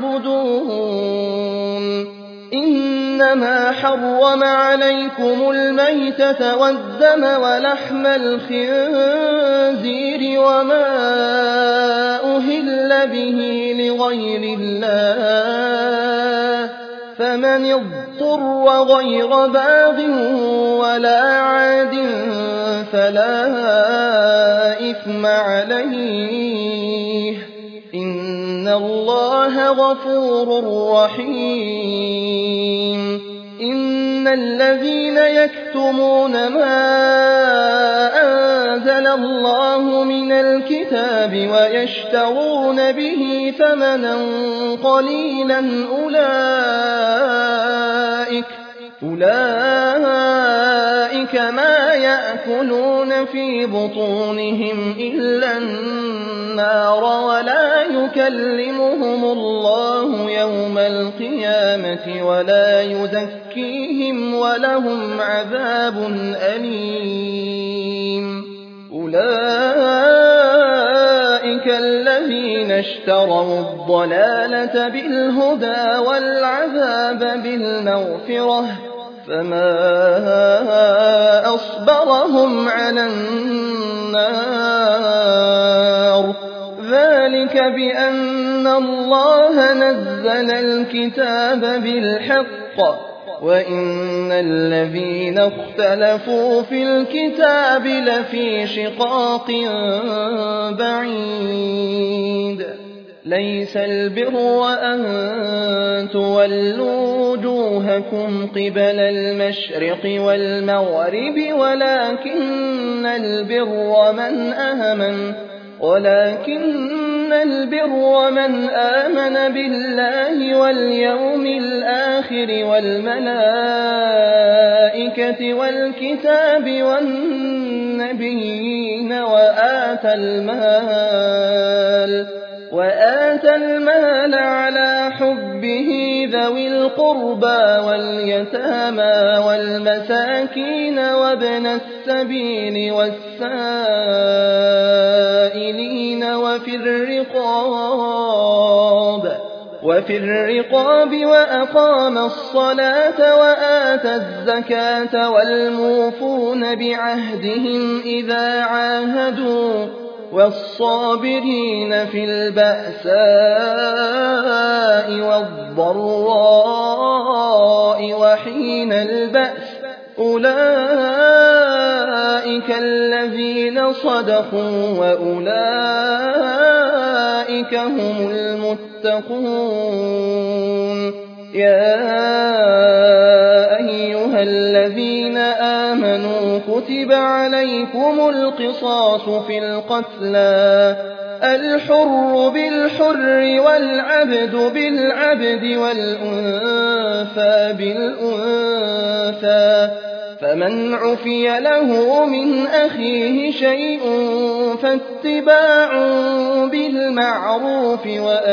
تعبدون إنما حرم عليكم الميتة والدم ولحم الخنزير وما أهل به لغير الله فمن اضطر غير باغ ولا عاد فلا إثم عليه إن الله غفور رحيم إن الذين يكتمون ما أنزل الله من الكتاب ويشترون به ثمنا قليلا أولئك ما يأكلون في بطونهم إلا النار ولا يكلمهم الله يوم القيامة ولا يزكيهم ولهم عذاب أليم أولئك الذين اشتروا الضلالة بالهدى والعذاب بالمغفرة فما أصبرهم على النار ذلك بأن الله نزل الكتاب بالحق وإن الذين اختلفوا في الكتاب لفي شقاق بعيد ليس البر أن تولوا وجوهكم قبل المشرق والمغرب ولكن البر من آمن بالله واليوم الآخر والملائكة والكتاب والنبيين وآتى المال على حبه ذوي القربى واليتامى والمساكين وابن السبيل والسائلين وفي الرقاب وأقام الصلاة وآتى الزكاة والموفون بعهدهم إذا عاهدوا والصابرين في البأساء والضراء وحين البأس أولئك الذين صدقوا وأولئك هم المتقون يا أيها الذين آمنوا كتب عليكم القصاص في القتلى الحر بالحر والعبد بالعبد والأنثى بالأنثى فمن عفي له من أخيه شيء فاتباع بالمعروف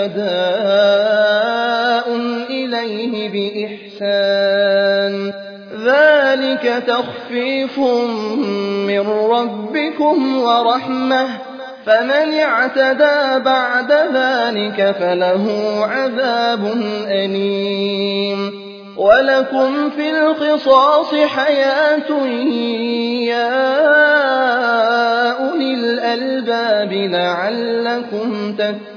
وأداء إليه بإحسان ذلك تخفيف من ربكم ورحمة فمن اعتدى بعد ذلك فله عذاب أليم ولكم في القصاص حياة يا أولي الألباب لعلكم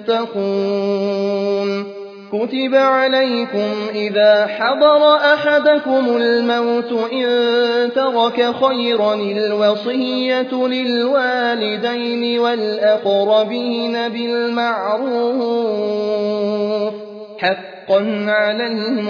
تتقون كتب عليكم إذا حضر أحدكم الموت إن ترك خيرا الوصية للوالدين والأقربين بالمعروف حقا على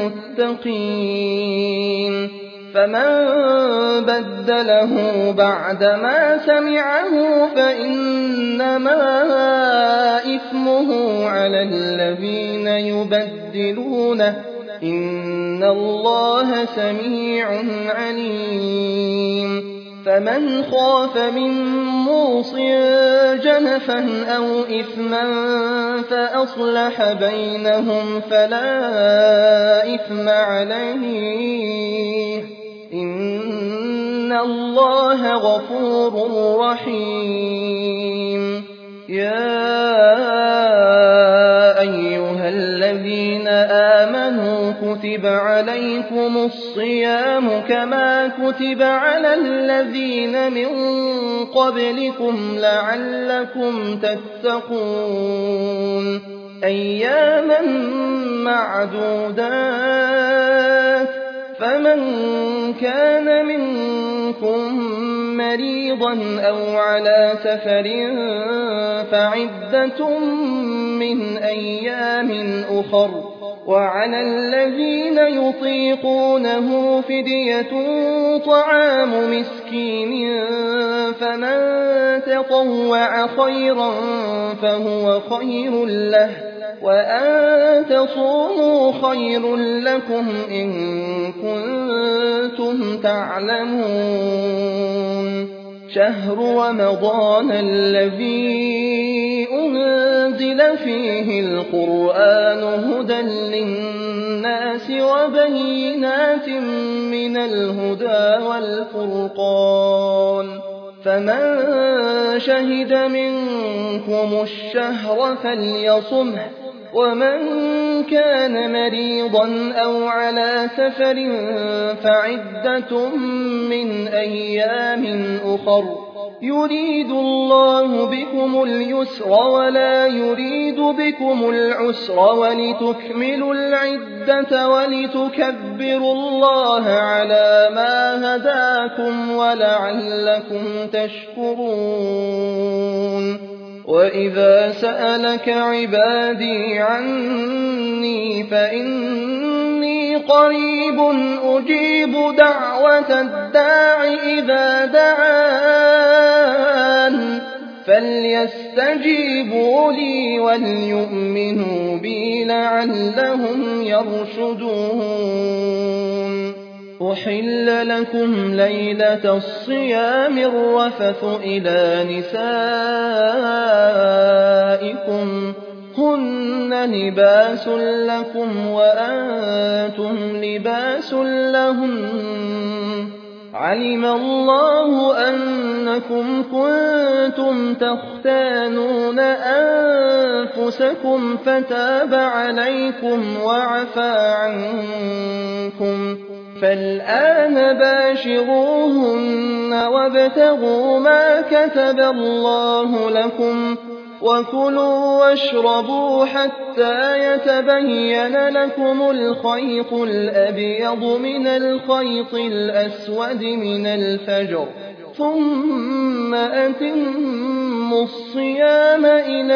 المتقين فمن بدله بعدما سمعه فإنما إثمه على الذين يبدلونه إن الله سميع عليم فمن خاف من موص جنفا أو إثما فأصلح بينهم فلا إثم عليه إن الله غفور رحيم يا أيها الذين آمنوا كتب عليكم الصيام كما كتب على الذين من قبلكم لعلكم تتقون أياما معدودات فمن كان منكم مريضا أو على سفر فعدة من أيام أخر وعلى الذين يطيقونه فدية طعام مسكين فمن تطوع خيرا فهو خير له وأن تصوموا خير لكم إن كنتم تعلمون شهر رمضان الذي أنزل فيه القرآن هدى للناس وبينات من الهدى والفرقان فمن شهد منكم الشهر فليصمه ومن كان مريضا أو على سفر فعدة من أيام أخر يريد الله بكم اليسر ولا يريد بكم العسر ولتكملوا العدة ولتكبروا الله على ما هداكم ولعلكم تشكرون وإذا سألك عبادي عني فإني قريب أجيب دعوة الداع إذا دعان فليستجيبوا لي وليؤمنوا بي لعلهم يرشدون أحل لكم ليلة الصيام الرفث إلى نسائكم هن لباس لكم وأنتم لباس لهن علم الله أنكم كنتم تختانون أنفسكم فتاب عليكم وعفى عنكم فالآن باشروهن وابتغوا ما كتب الله لكم وكلوا واشربوا حتى يتبين لكم الخيط الأبيض من الخيط الأسود من الفجر ثم أتموا الصيام إلى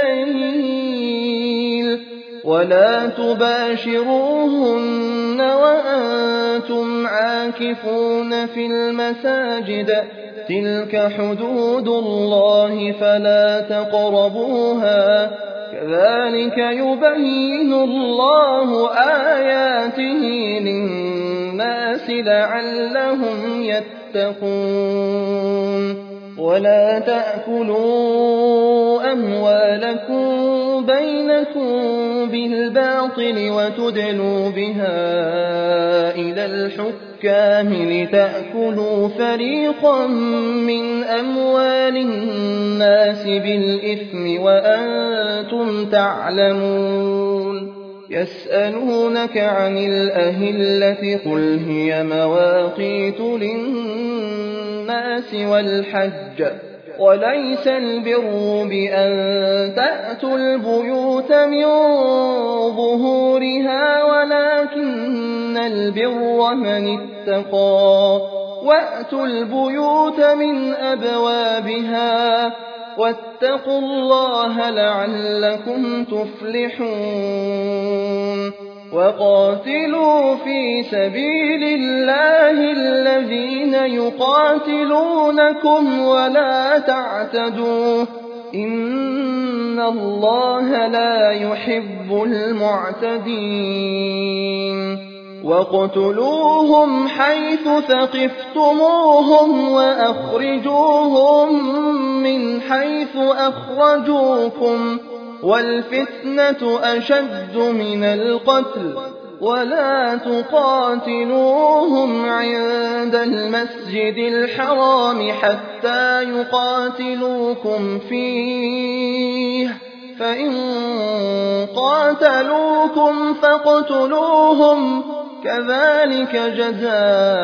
الليل ولا تباشروهن وأنتم عاكفون في المساجد تلك حدود الله فلا تقربوها كذلك يبين الله آياته للناس لعلهم يتقون ولا تأكلوا أموالكم بينكم بالباطل وتدلوا بها إلى الحكام لتأكلوا فريقا من أموال الناس بالإثم وأنتم تعلمون يسألونك عن الأهلة قل هي مواقيت للناس والحج وليس البر بأن تأتوا البيوت من ظهورها ولكن البر من اتقى وأتوا البيوت من أبوابها واتقوا الله لعلكم تفلحون وقاتلوا في سبيل الله الذين يقاتلونكم ولا تعتدوا إن الله لا يحب المعتدين واقتلوهم حيث ثقفتموهم وأخرجوهم من حيث أخرجوكم والفتنة أشد من القتل ولا تقاتلوهم عند المسجد الحرام حتى يقاتلوكم فيه فإن قاتلوكم فاقتلوهم كذلك جزاء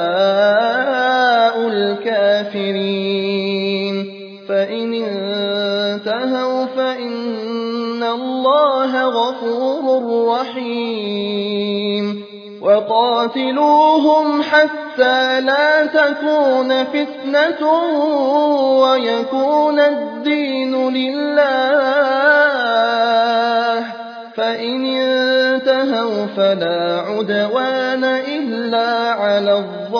الكافرين فإن انتهوا فإن الله غفور رحيم وقاتلوهم حتى لا تكون فتنة ويكون الدين لله، فإن انتهوا فلا عدوان إلا على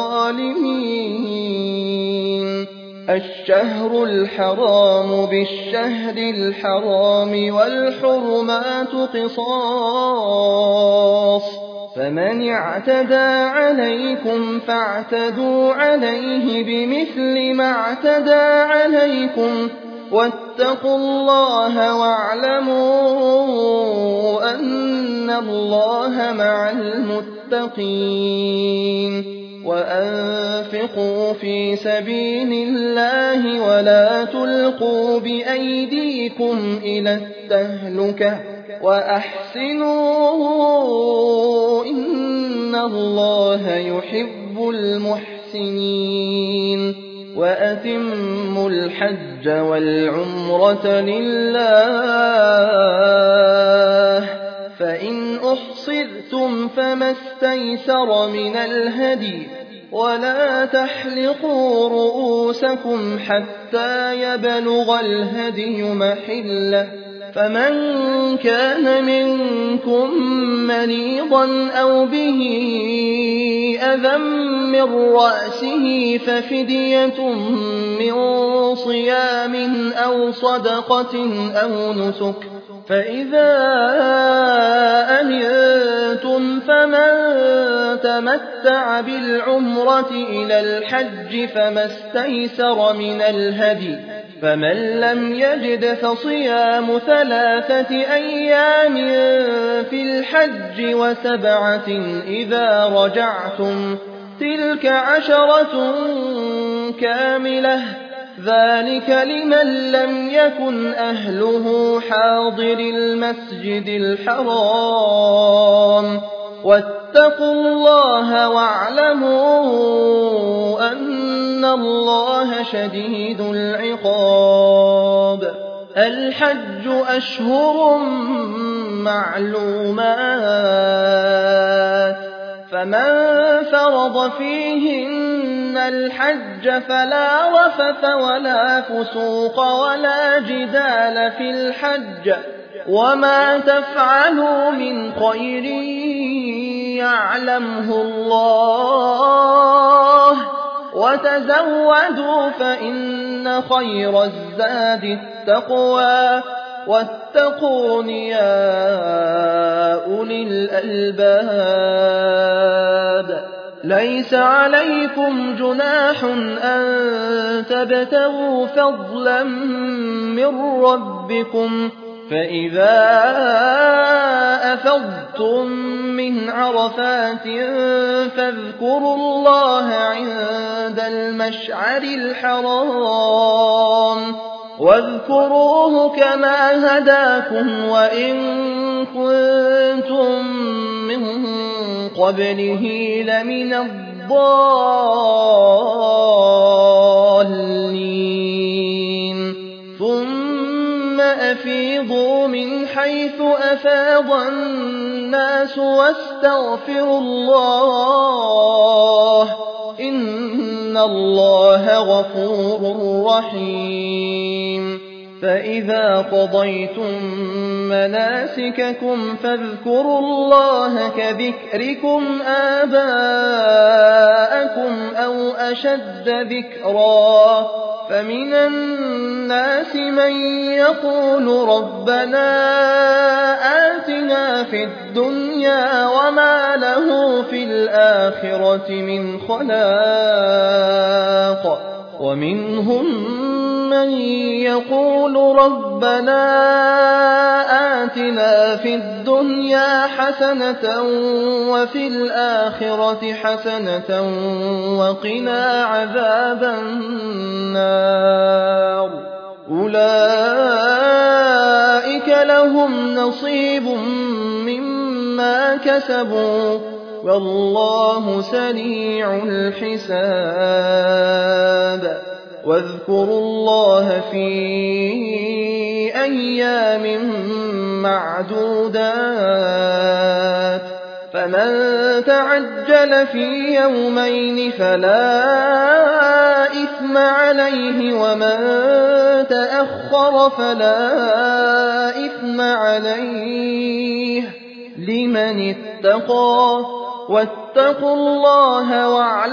الظالمين. الشهر الحرام بالشهر الحرام والحرمات قصاص، فمن اعتدى عليكم فاعتدوا عليه بمثل ما اعتدى عليكم، واتقوا الله واعلموا أن الله مع المتقين. وأنفقوا في سبيل الله ولا تلقوا بأيديكم إلى التهلكة وأحسنوا إن الله يحب المحسنين. وأتموا الحج والعمرة لله، فإن أحصرتم فما استيسر من الهدي، ولا تحلقوا رؤوسكم حتى يبلغ الهدي محله، فمن كان منكم مريضا أو به أذى من رأسه ففدية من صيام أو صدقة أو نسك، فإذا أمنتم فمن تمتع بالعمرة إلى الحج فما استيسر من الهدي، فمن لم يجد فصيام 3 أيام في الحج و7 إذا رجعتم، تلك 10 كاملة، ذلك لمن لم يكن أهله حاضر المسجد الحرام. واتقوا الله واعلموا أن الله شديد العقاب. الحج أشهر معلومات، فمن فرض فيهن الحج فلا رفث ولا فسوق ولا جدال في الحج، وما تفعلوا من خير يعلمه الله، وتزودوا فإن خير الزاد التقوى، واتقون يا أولي الألباب. ليس عليكم جناح أن تبتغوا فضلا من ربكم، فإذا أفضتم من عرفات فاذكروا الله عند المشعر الحرام، واذكروه كما هداكم وإن كنتم من قبله لمن الضالين. ثم أفيضوا من حيث أفاض الناس واستغفروا الله، إن الله غفور رحيم. فإذا قضيتم مناسككم فاذكروا الله كذكركم آباءكم أو أشد ذكرا، فمن الناس من يقول ربنا آتنا في الدنيا وما له في الآخرة من خلاق، ومنهم من يقول ربنا آتنا في الدنيا حسنة وفي الآخرة حسنة وقنا عذاب النار. أولئك لهم نصيب مما كسبوا والله سريع الحساب. واذكروا الله في أيام معدودات، فمن تعجل في يومين فلا إثم عليه ومن تأخر فلا إثم عليه لمن اتقى واتقوا الله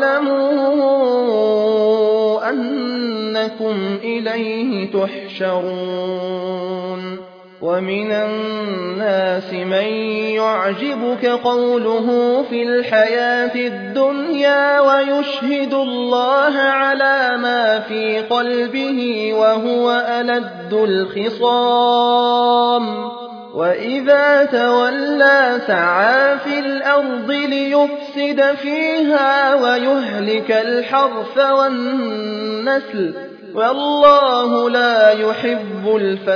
واعلموا أنكم إليه تحشرون ومن الناس من يعجبك قوله في الحياة الدنيا ويشهد الله على ما في قلبه وهو ألد الخصام وإذا تولى سعى في الأرض ليفسد فيها ويهلك الحرث والنسل والله لا يحب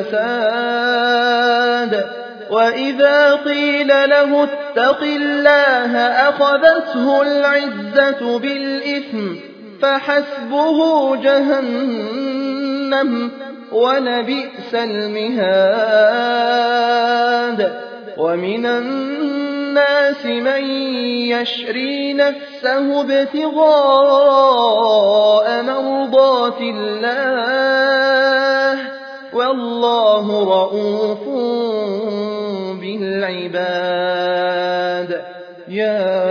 الفساد وإذا قيل له اتق الله أخذته العزة بالإثم فحسبه جهنم ولبئس المهاد ومن الناس من يشري نفسه ابتغاء مرضات الله والله رؤوف بالعباد يا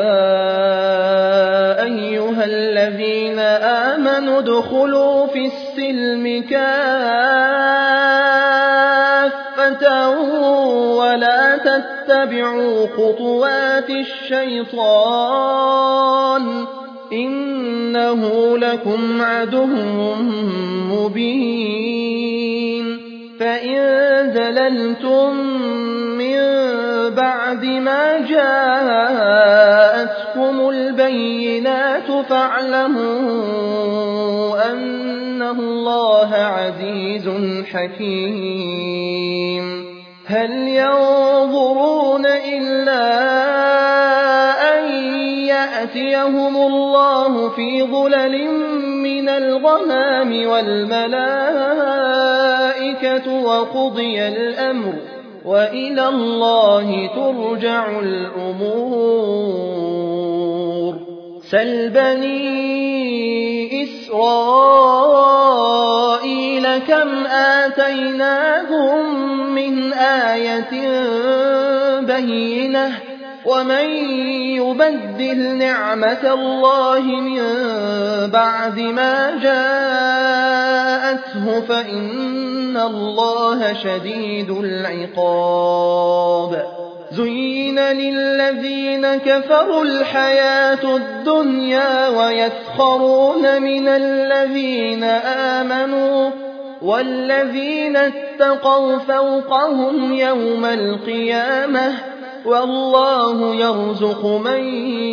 أيها الذين آمنوا ادخلوا في السلم كافة ولا تتبعوا خطوات الشيطان إنه لكم عدو مبين فإن زللتم من بعد ما جاءتكم البينات فاعلموا أن الله عزيز حكيم هل ينظرون إلا أن يأتيهم الله في ظلل من الغمام والملائكة وقضي الأمر وإلى الله ترجع الأمور سل بني إسرائيل كم آتيناهم من آية بينة ومن يبدل نعمة الله من بعد ما جاءته فإن الله شديد العقاب زين للذين كفروا الحياة الدنيا ويسخرون من الذين آمنوا والذين اتقوا فوقهم يوم القيامة والله يرزق من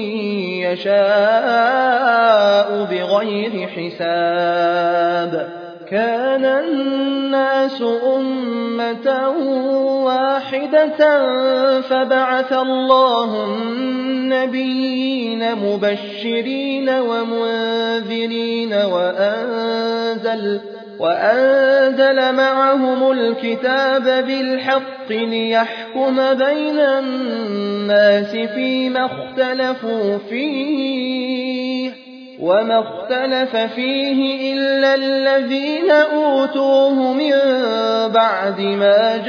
يشاء بغير حساب كان الناس أمة واحدة فبعث الله النبيين مبشرين ومنذرين وأنزل معهم الكتاب بالحق ليحكم بين الناس فيما اختلفوا فيه وما اختلف فيه إلا الذين أوتوه من بعد ما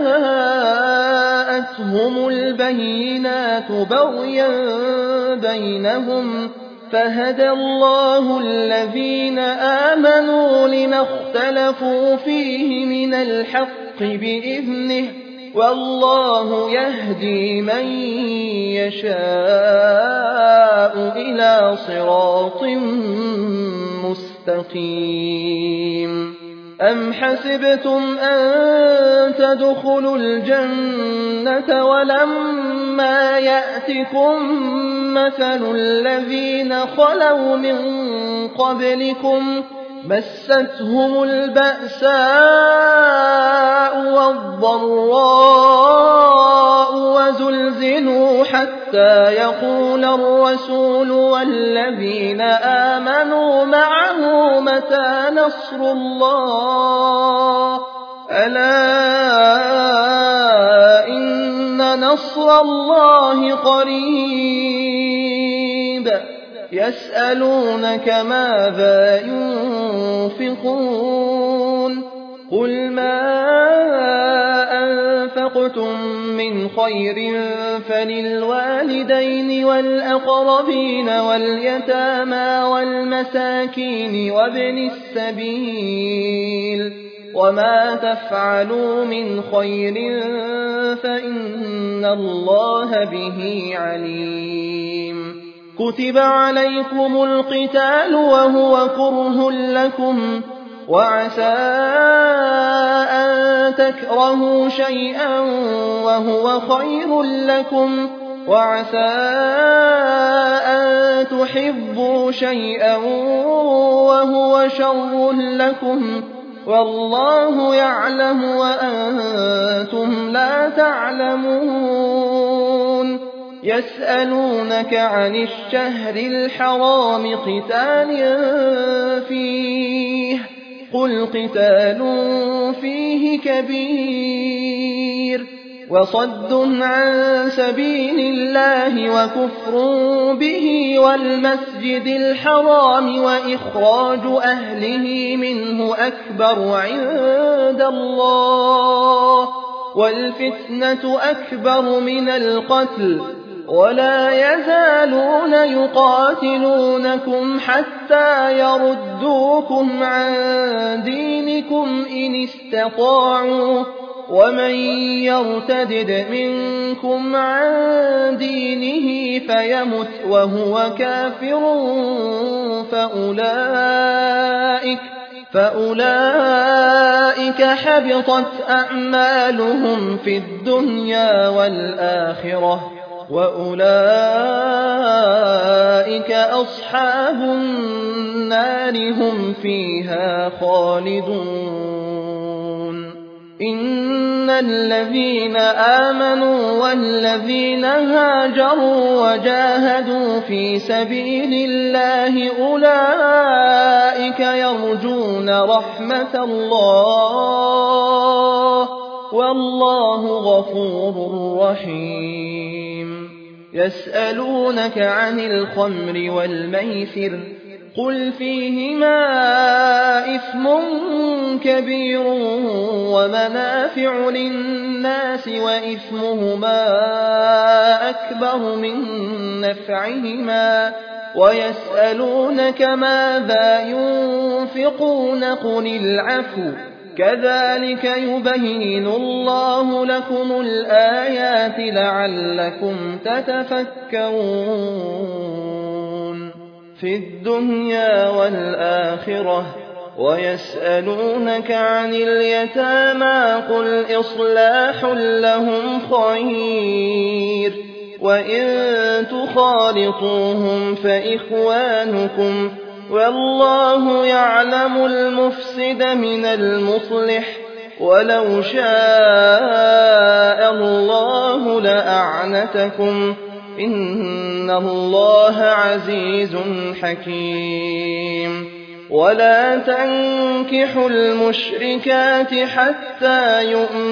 جاءتهم البينات بغيا بينهم فهدى الله الذين آمنوا لما اختلفوا فيه من الحق بإذنه والله يهدي من يشاء إلى صراط مستقيم أم حسبتم أن تدخلوا الجنة ولما يأتكم مثل الذين خلوا من قبلكم مستهم البأساء والضراء وزلزلوا حتى يقول الرسول والذين آمنوا معه متى نصر الله ألا إن نصر الله قريب يسألونك ماذا ينفقون قل ما أنفقتم من خير فللوالدين والأقربين واليتامى والمساكين وابن السبيل وما تفعلوا من خير فإن الله به عليم كتب عليكم القتال وهو كره لكم وعسى أن تكرهوا شيئا وهو خير لكم وعسى أن تحبوا شيئا وهو شر لكم والله يعلم وأنتم لا تعلمون يسألونك عن الشهر الحرام قتال فيه قل قتال فيه كبير وصد عن سبيل الله وكفر به والمسجد الحرام وإخراج أهله منه أكبر عند الله والفتنة أكبر من القتل ولا يزالون يقاتلونكم حتى يردوكم عن دينكم إن استطاعوا ومن يرتدد منكم عن دينه فيمت وهو كافر فأولئك حبطت أعمالهم في الدنيا والآخرة وأولئك أصحاب النار هم فيها خالدون إن الذين آمنوا والذين هاجروا وجاهدوا في سبيل الله أولئك يرجون رحمة الله والله غفور رحيم يسألونك عن الخمر والميسر قل فيهما إثم كبير ومنافع للناس وإثمهما أكبر من نفعهما ويسألونك ماذا ينفقون قل العفو كذلك يبين الله لكم الآيات لعلكم تتفكرون في الدنيا والآخرة ويسألونك عن اليتامى قل إصلاح لهم خير وإن تخالطوهم فإخوانكم والله يعلم المفسد من المصلح ولو شاء الله لأعنتكم إن الله عزيز حكيم ولا تنكحوا المشركات حتى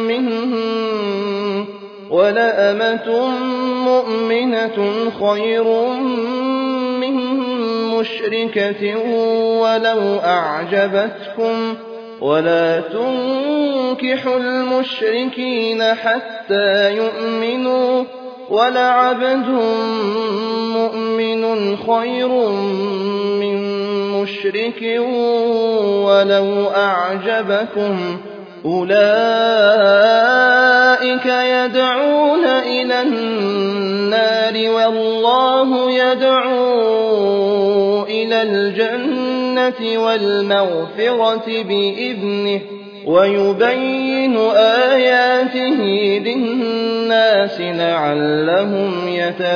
يؤمنن ولأمة مؤمنة خير من مشركة ولو أعجبتكم ولا تنكحوا المشركين حتى يؤمنوا ولعبد مؤمن خير من مشرك ولو أعجبكم أولئك يدعون إلى النار والله يدعو إلى الجنة والمغفرة بإذنه ويبين آياته للناس لعلهم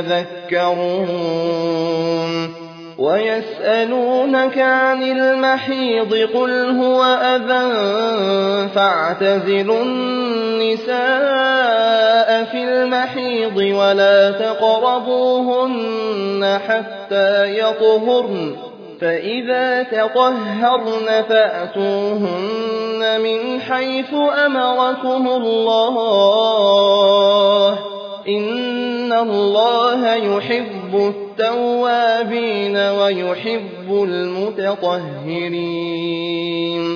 يتذكرون ويسألونك عن المحيض قل هو أذى فاعتزلوا النساء في المحيض ولا تقربوهن حتى يطهرن فإذا تطهرن فأتوهن من حيث أمركم الله إن الله يحب التوابين ويحب المتطهرين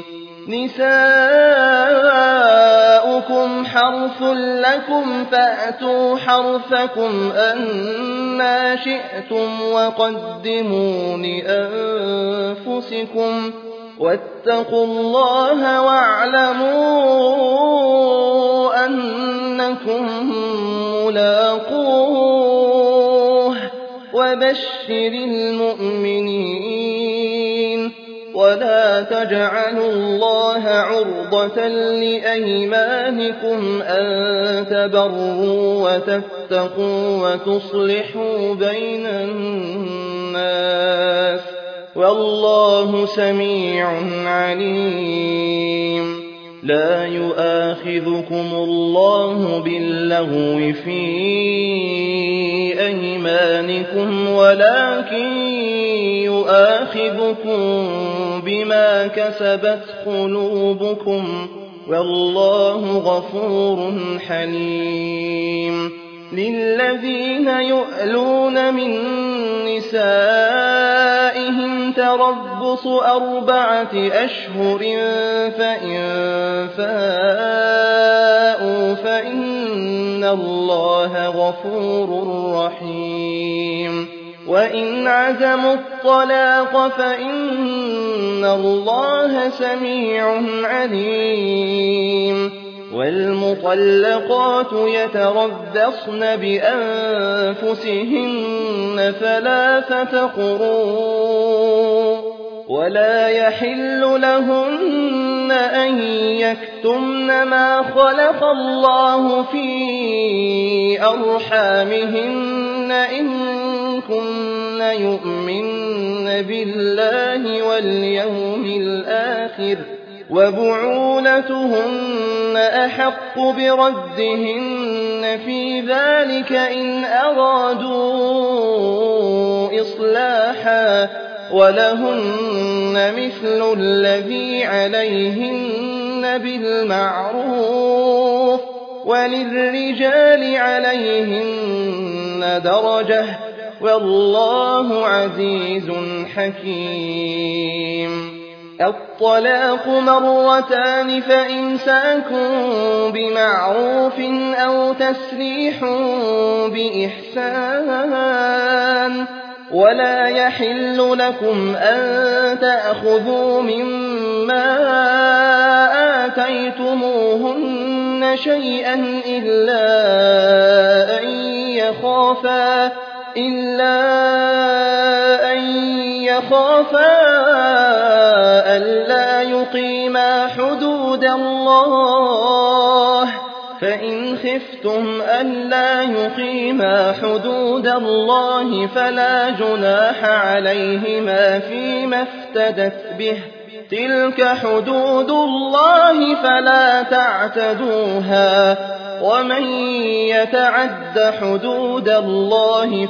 نساؤكم حرث لكم فأتوا حرثكم أنى شئتم وقدموا لأنفسكم واتقوا الله واعلموا أنكم ملاقوه وبشر المؤمنين ولا تجعلوا الله عرضة لأيمانكم أن تبروا وتتقوا وتصلحوا بين الناس والله سميع عليم لا يؤاخذكم الله باللغو في أيمانكم ولكن يؤاخذكم بما كسبت قلوبكم والله غفور حليم للذين يؤلون من نسائهم تربص 4 أشهر فإن فاءوا فإن الله غفور رحيم وإن عزموا الطلاق فإن الله سميع عليم والمطلقات يتربصن بأنفسهن 3 قروء ولا يحل لهن أن يكتمن ما خلق الله في أرحامهن إن كن يؤمن بالله واليوم الآخر وبعولتهن أحق بردهن في ذلك إن أرادوا إصلاحا ولهن مثل الذي عليهن بالمعروف وللرجال عليهن درجة والله عزيز حكيم الطلاق 2 فإمساك بمعروف أو تسريح بإحسان ولا يحل لكم أن تأخذوا مما آتيتموهن شيئا إلا أن يخافا ألا يقيما حدود الله فإن خفتم ألا يقيما حدود الله فلا جناح عليهما فيما افتدت به تلك حدود الله فلا تعتدوها ومن يتعد حدود الله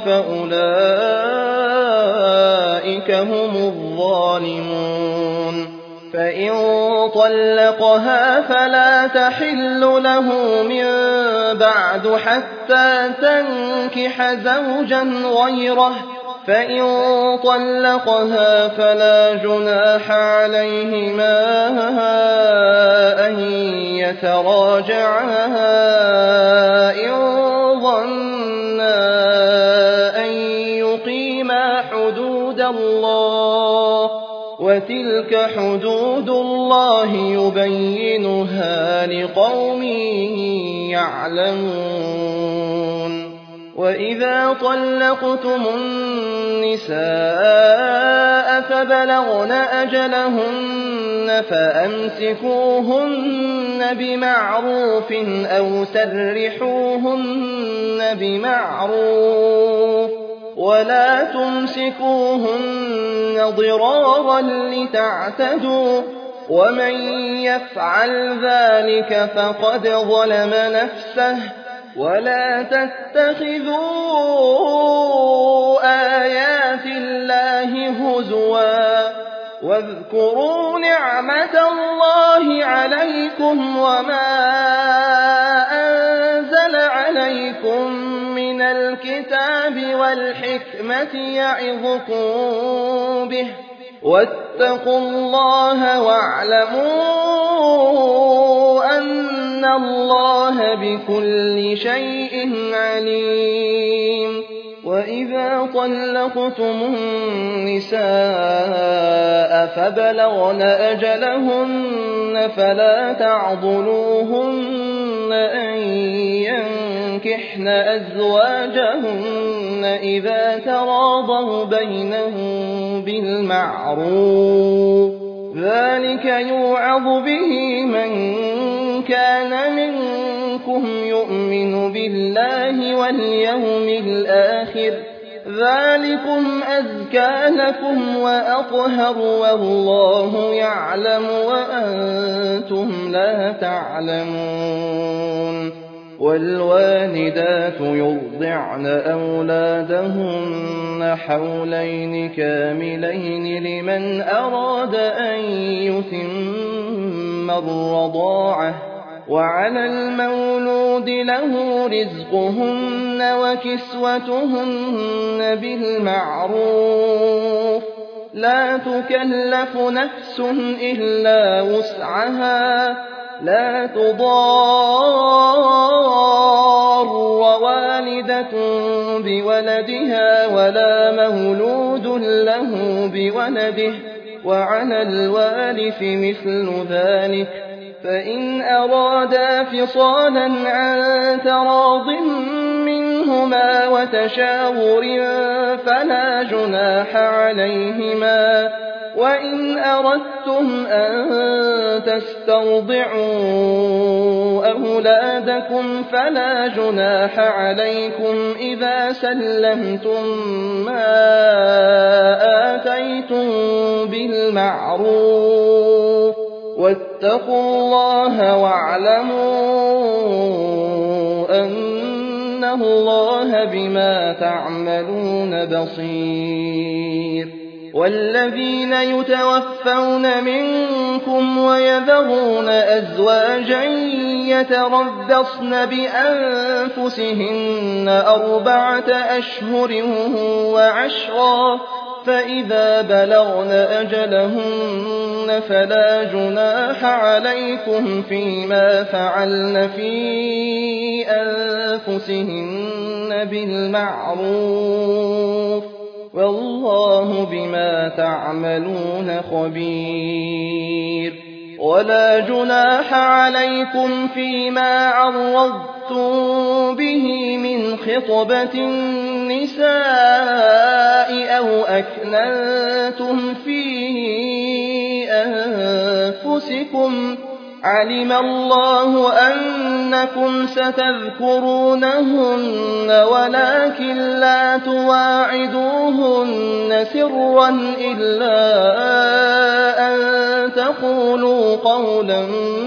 فأولئك هم الظالمون فإن طلقها فلا تحل له من بعد حتى تنكح زوجا غيره فإن طلقها فلا جناح عليهما أن يتراجعا إن ظنا أن يقيما حدود الله وتلك حدود الله يبينها لقوم يعلمون وإذا طلقتم النساء فبلغن أجلهن فأمسكوهن بمعروف أو سرحوهن بمعروف ولا تمسكوهن ضرارا لتعتدوا ومن يفعل ذلك فقد ظلم نفسه ولا تتخذوا آيات الله هزوا واذكروا نعمة الله عليكم وما أنزل عليكم من الكتاب والحكمة يعظكم به واتقوا الله واعلموا أن الله بكل شيء عليم. وإذا طلقتم النساء فبلغن أجلهن فلا تعضلوهن أن ينكحن أزواجهن إذا تراضوا بينهم بالمعروف ذلك يوعظ به من كان منكم يؤمن بالله واليوم الآخر ذلكم أزكى لكم وأطهر والله يعلم وأنتم لا تعلمون. والوالدات يرضعن أولادهن حولين كاملين لمن أراد أن يتم الرضاعة وعلى المولود له رزقهن وكسوتهن بالمعروف لا تكلف نفس إلا وسعها لا تضار والدة بولدها ولا مولود له بولده وعلى الوارث مثل ذلك فإن أرادا فصالا عن تراض منهما وتشاور فلا جناح عليهما. وإن أردتم أن تسترضعوا أولادكم فلا جناح عليكم إذا سلمتم ما آتيتم بالمعروف واتقوا الله واعلموا أن الله بما تعملون بصير. والذين يتوفون منكم ويذرون أزواجا يتربصن بأنفسهن 4 أشهر وعشرا فإذا بلغن أجلهن فلا جناح عليكم فيما فعلن في أنفسهن بالمعروف والله بما تعملون خبير. ولا جناح عليكم فيما عرضتم به من خطبة النساء أو أكننتم في أنفسكم علم الله أنكم ستذكرونهن ولكن لا تواعدوهن سرا إلا أن تقولوا قولا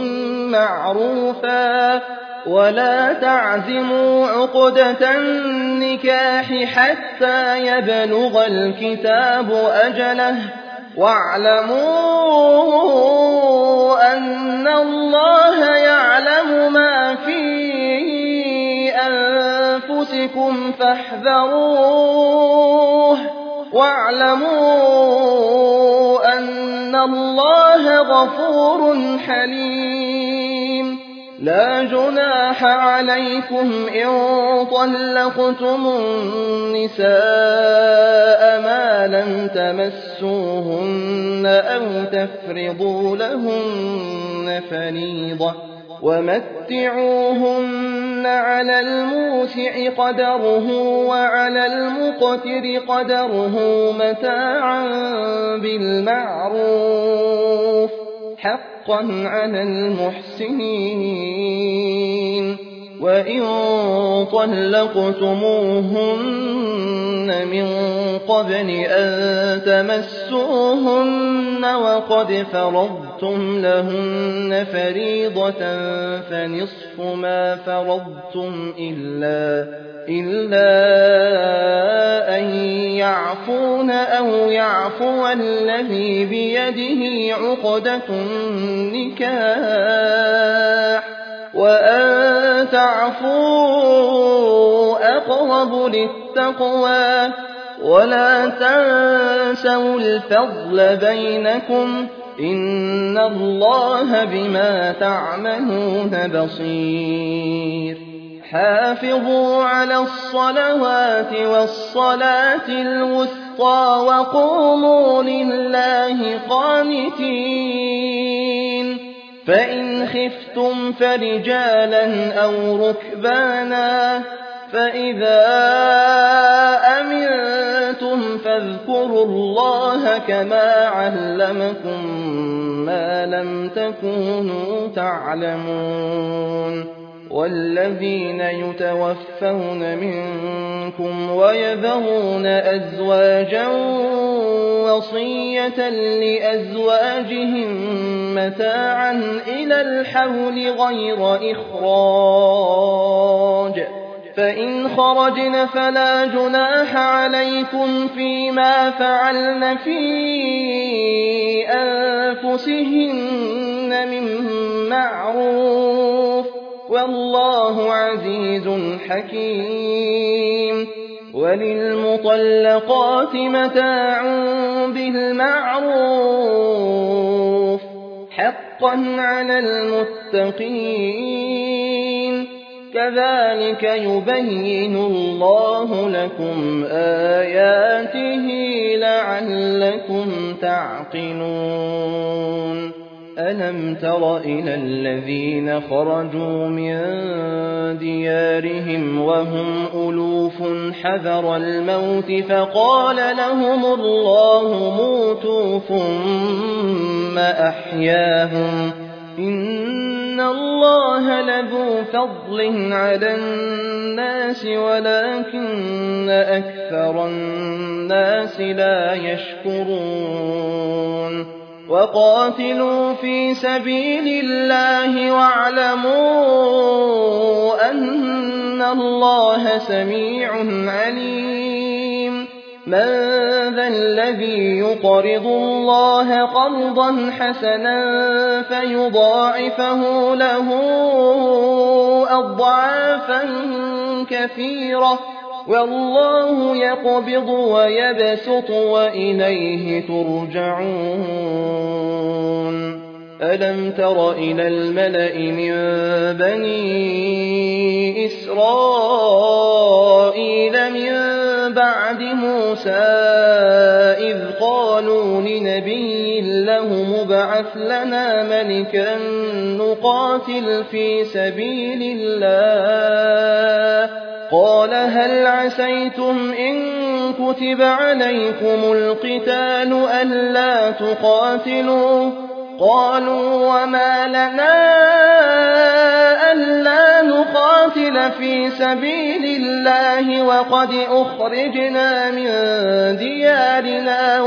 معروفا ولا تعزموا عقدة النكاح حتى يبلغ الكتاب أجله واعلموا أن الله يعلم ما في أنفسكم فاحذروه واعلموا أن الله غفور حليم. لا جناح عليكم إن طلقتم النساء ما لم تمسوهن أو تفرضوا لهن فريضة ومتعوهن على الموسع قدره وعلى المقتر قدره متاعا بالمعروف حقا على المحسنين. وإن طلقتموهن من قبل أن تمسوهن وقد فرضتم لهن فريضة فنصف ما فرضتم إلا أن يعفون أو يعفو الذي بيده عقدة النكاح وأن تعفوا أقرب للتقوى ولا تنسوا الفضل بينكم إن الله بما تعملون بصير حافظوا على الصلوات والصلاة الوسطى وقوموا لله قانتين فإن خفتم فرجالا أو ركبانا فإذا أمنتم فاذكروا الله كما علمكم ما لم تكونوا تعلمون والذين يتوفون منكم ويذرون أزواجا وصية لأزواجهم متاعا إلى الحول غير إخراج فإن خرجن فلا جناح عليكم فيما فعلن في أنفسهن من معروف والله عزيز حكيم وللمطلقات متاع بالمعروف حقا على المتقين كذلك يبين الله لكم آياته لعلكم تعقلون ألم تر إلى الذين خرجوا من ديارهم وهم ألوف حذر الموت فقال لهم الله موتوا ثم أحياهم إن الله لذو فضل على الناس ولكن أكثر الناس لا يشكرون وقاتلوا في سبيل الله واعلموا أن الله سميع عليم من ذا الذي يقرض الله قرضا حسنا فيضاعفه له أضعافا كثيرة والله يقبض ويبسط وإليه ترجعون ألم تر إلى الملأ من بني إسرائيل من بعد موسى إذ قالوا لنبي له مبعث لنا ملكا نقاتل في سبيل الله قال هل عسيتم إن كتب عليكم القتال ألا تقاتلوا قالوا وما لنا ألا نقاتل في سبيل الله وقد أخرجنا من ديارنا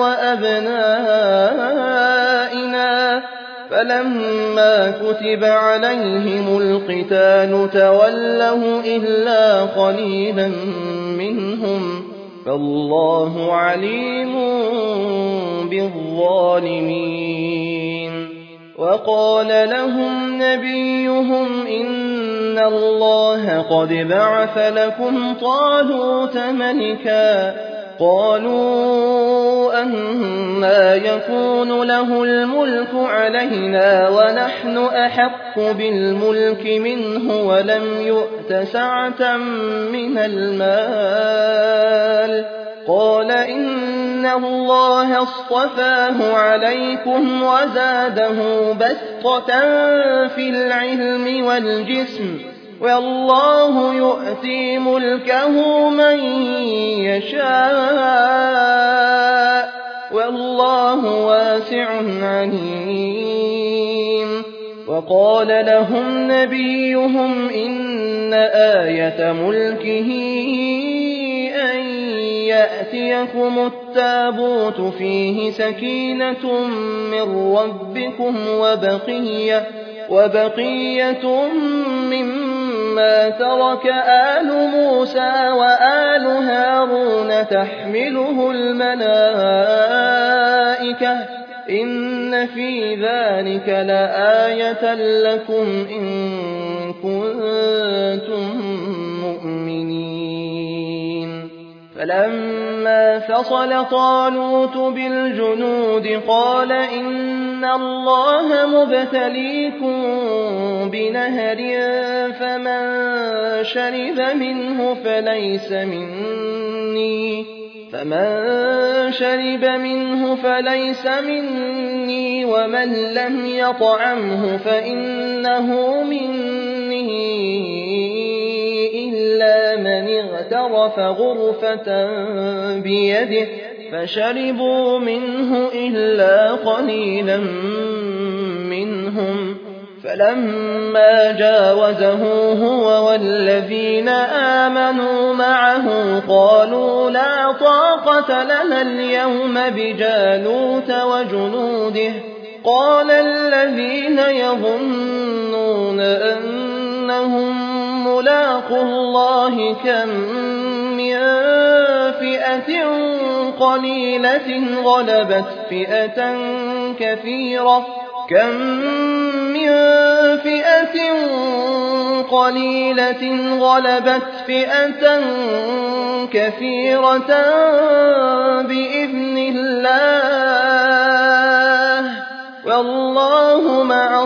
وأبنائنا فلما كتب عليهم القتال تولوا إلا قليلا منهم فالله عليم بالظالمين وقال لهم نبيهم إن الله قد بعث لكم طالوت ملكا قالوا أنى يكون له الملك علينا ونحن أحق بالملك منه ولم يؤت سعة من المال قال إن الله اصطفاه عليكم وزاده بسطة في العلم والجسم والله يؤتي ملكه من يشاء والله واسع عليم وقال لهم نبيهم إن آية ملكه أن يأتيكم التابوت فيه سكينة من ربكم وبقية مما ترك آل موسى وآل هارون تحمله الملائكة إن في ذلك لآية لكم إن كنتم مؤمنين. فلما فصل طالوت بالجنود قال إن الله مبتليكم بنهر فمن شرب منه فليس مني ومن لم يطعمه فإنه مني إلا من اغترف غرفة بيده فشربوا منه إلا قليلا منهم. فلما جاوزه هو والذين آمنوا معه قالوا لا طاقة لنا اليوم بجالوت وجنوده. قال الذين يظنون أنهم ملاقو الله كم من فئة قليلة غلبت فئة كثيرة بإذن الله والله مع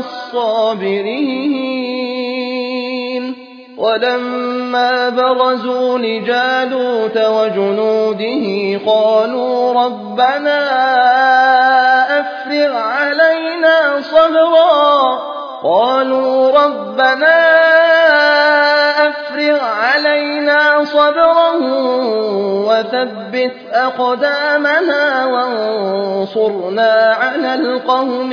الصابرين. ولما برزوا لجالوت وجنوده قالوا ربنا أفرغ علينا صبرا وثبت أقدامنا وانصرنا على القوم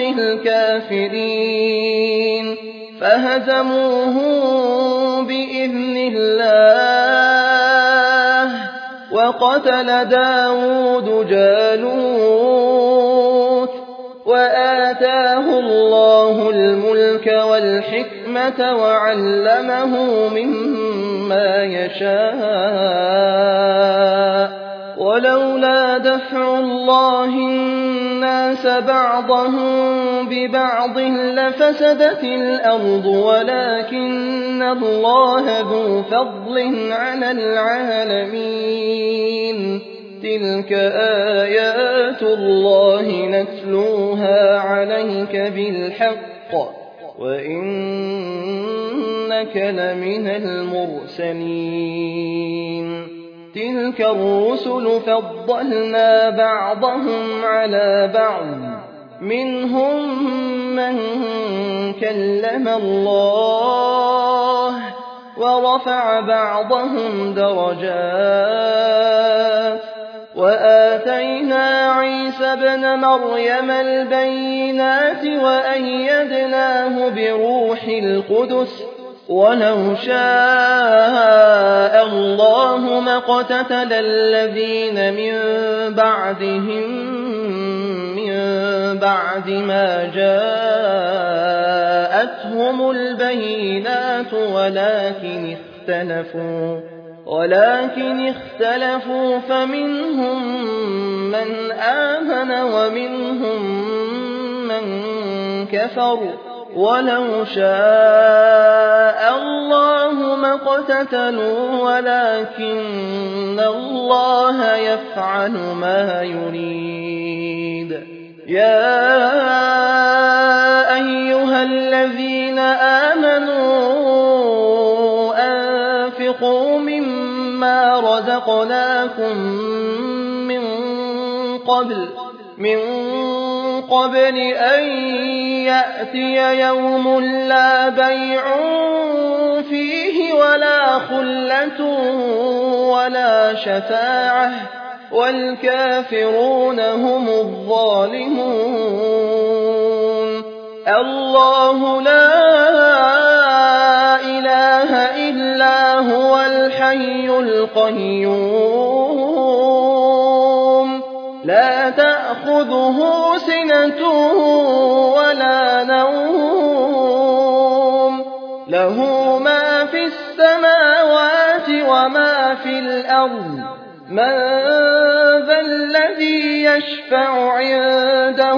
الكافرين. فهزموهم بإذن الله وقتل داود جالوت وآتاه الله الملك والحكمة وعلمه مما يشاء. ولولا دفع الله الناس بعضهم ببعض لفسدت الأرض ولكن الله ذو فضل على العالمين. تلك آيات الله نتلوها عليك بالحق وإنك لمن المرسلين. تلك الرسل فضلنا بعضهم على بعض منهم من كلم الله ورفع بعضهم درجات وآتينا عيسى ابن مريم البينات وأيدناه بروح القدس ولو شاء الله ما اقتتل الذين من بعدهم من بعد ما جاءتهم البينات ولكن اختلفوا فمنهم من آمن ومنهم من كفر ولو شاء الله ما اقتتلوا ولكن الله يفعل ما يريد. يا أيها الذين آمنوا أنفقوا مما رزقناكم من قبل أن يأتي يوم لا بيع فيه ولا خلة ولا شفاعة والكافرون هم الظالمون. الله لا إله إلا هو الحي القيوم لا تأخذه سنة ولا نوم له ما في السماوات وما في الأرض من ذا الذي يشفع عنده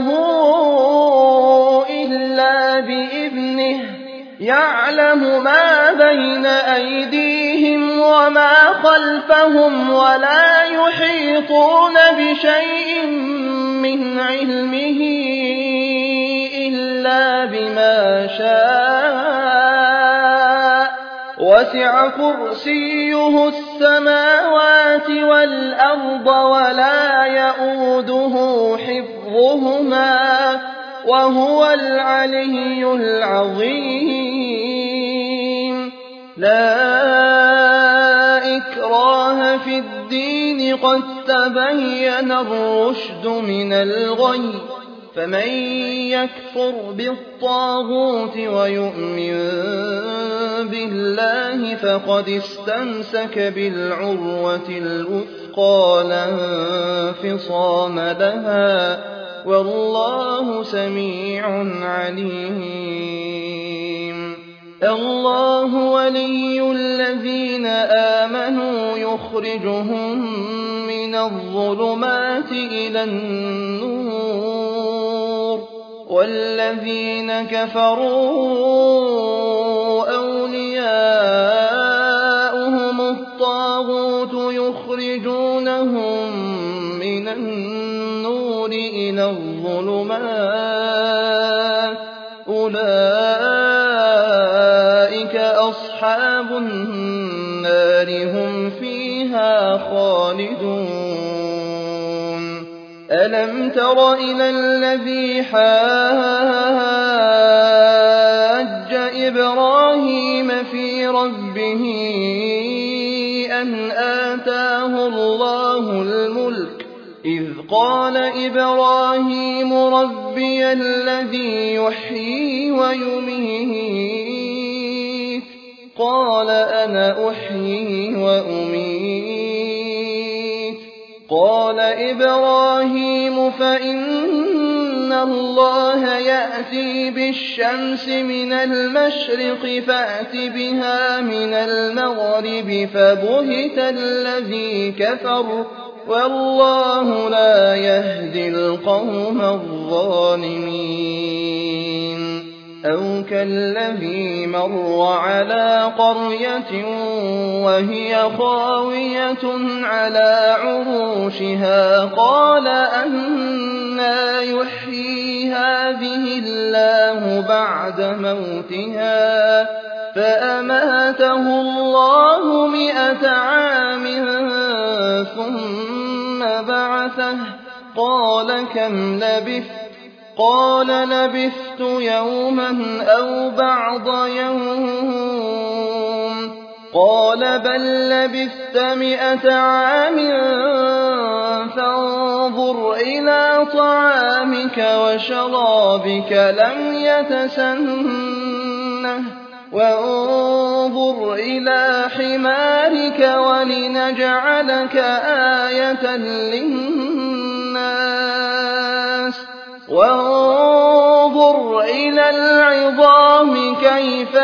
إلا بإذنه يعلم ما بين أيديهم وما خلفهم ولا يحيطون بشيء من علمه إلا بما شاء وسع كرسيه السماوات والأرض ولا يؤوده حفظهما وهو العلي العظيم لا إكراه في الدين قد تبين الرشد من الغي فمن يكفر بالطاغوت ويؤمن بالله فقد استمسك بالعروة الوثقى لا انفصام لها والله سميع عليم الله ولي الذين آمنوا يخرجهم من الظلمات إلى النور والذين كفروا أولياؤهم الطاغوت يخرجونهم من النور إلى الظلمات أولئك أصحاب النار هم فيها خالدون ألم تر إلى الذي حاج إبراهيم في ربه أن آتاه الله الملك إذ قال إبراهيم ربي الذي يحيي ويميت قال أنا أحيي وأميت قال إبراهيم فإن الله يأتي بالشمس من المشرق فأت بها من المغرب فبهت الذي كفر والله لا يهدي القوم الظالمين أو كالذي مر على قرية وهي خاوية على عروشها قال أنى يحيي هذه الله بعد موتها فأماته الله 100 عام ثم بعثه قال كم لبثت قال لبثت يوما أو بعض يوم قال بل لبثت 100 عام فانظر إلى طعامك وشرابك لم يتسنه وانظر إلى حمارك ولنجعلك آية للناس وانظر إلى العظام كيف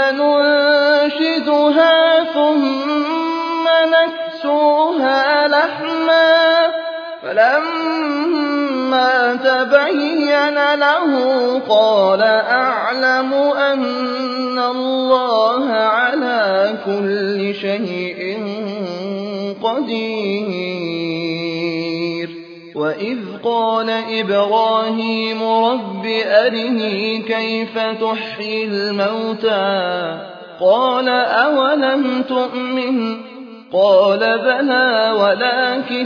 ننشدها ثم نكسوها لحما فلما تبين له قال أعلم أن الله على كل شيء قدير وإذ قال إبراهيم رب أرني كيف تحيي الموتى قال أولم تؤمن قال بلى ولكن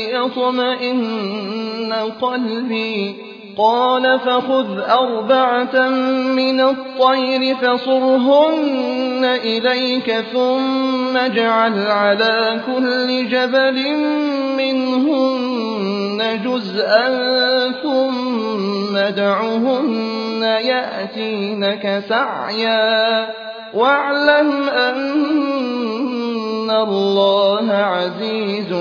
ليطمئن قلبي قال فخذ 4 من الطير فصرهن إليك ثم اجعل على كل جبل منهن جزءا ثم ادعهن يأتينك سعيا واعلم أن الله عزيز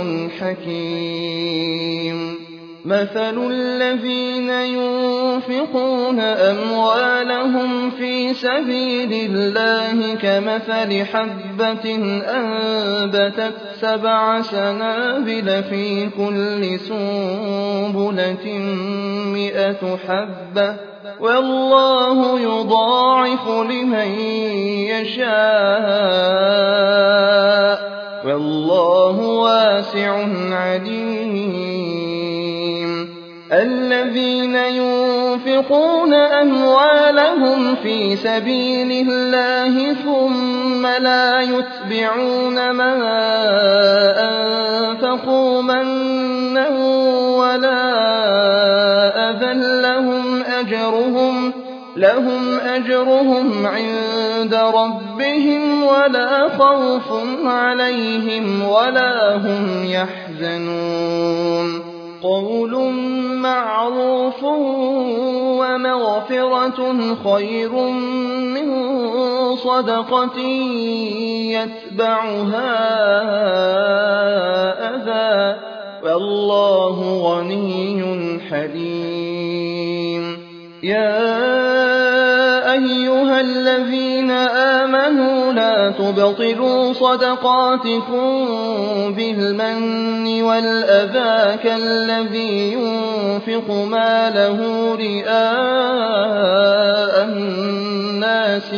حكيم. مثل الذين ينفقون أموالهم في سبيل الله كمثل حبة أنبتت 7 سنابل في كل سنبلة 100 حبة والله يضاعف لمن يشاء والله واسع عليم. الذين ينفقون أموالهم في سبيل الله ثم لا يتبعون ما أنفقوا منا ولا أذى لهم أجرهم عند ربهم ولا خوف عليهم ولا هم يحزنون. قول معروف ومغفرة خير من صدقة يتبعها أذى والله غني حليم. يا أيها الذين آمنوا لا تبطلوا صدقاتكم بالمن والأذى كالذي ينفق ماله رئاء الناس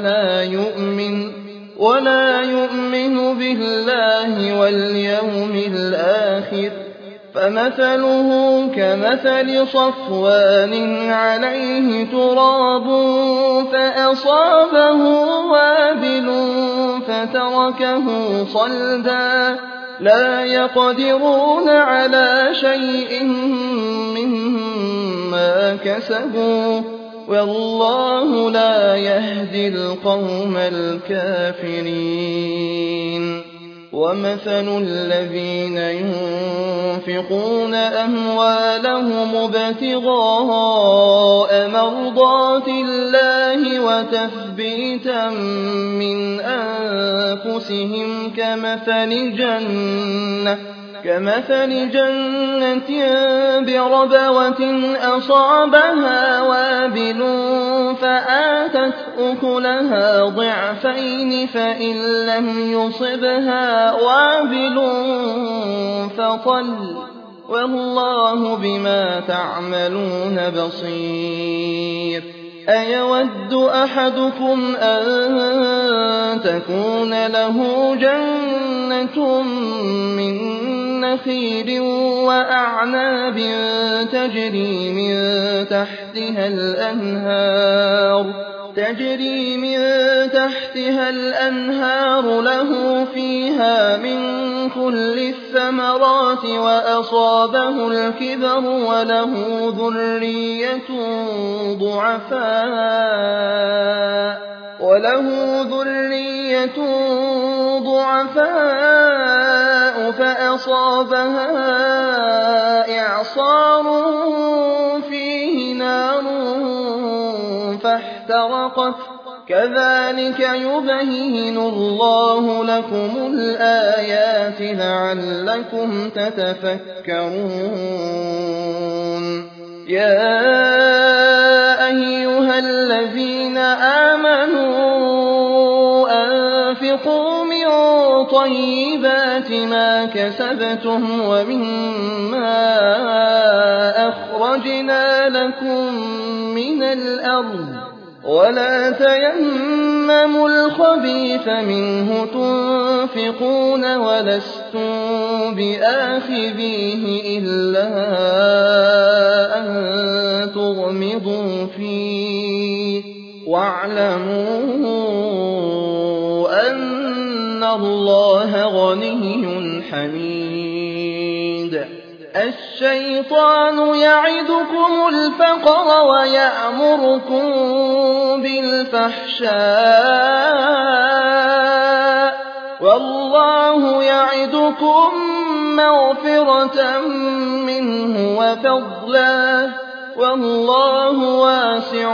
ولا يؤمن بالله واليوم الآخر فمثله كمثل صفوان عليه تراب فأصابه وابل فتركه صلدا لا يقدرون على شيء مما كسبوا والله لا يهدي القوم الكافرين. ومثل الذين ينفقون أموالهم ابتغاء مرضات الله وتثبيتا من أنفسهم كمثل جنة بربوة أصابها وابل فآتت أكلها ضعفين فإن لم يصبها وابل فطل والله بما تعملون بصير. أيود أحدكم أن تكون له جنة من نخيل وأعناب تجري من تحتها الأنهار له فيها من كل الثمرات وأصابه الكبر وله ذرية ضعفاء فأصابها إعصار فيه نار فاحترقت كذلك يبين الله لكم الآيات لعلكم تتفكرون. يا أيها الذين آمنوا أنفقوا من طيبات ما كسبتم ومما أخرجنا لكم من الأرض ولا تيمموا الخبيث منه تنفقون ولستم بآخذيه إلا أن تغمضوا فيه واعلموا أن الله غني حميد. الشيطان يعدكم الفقر ويأمركم بالفحشاء والله يعدكم مغفرة منه وفضلا والله واسع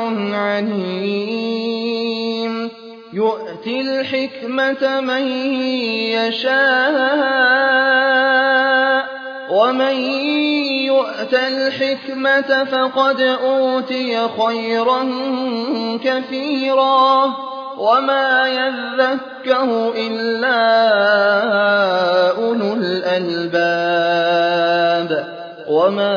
عليم يؤتي الحكمة من يشاء ومن يؤت الحكمة فقد أوتي خيرا كثيرا وما يذكر إلا أولو الألباب وما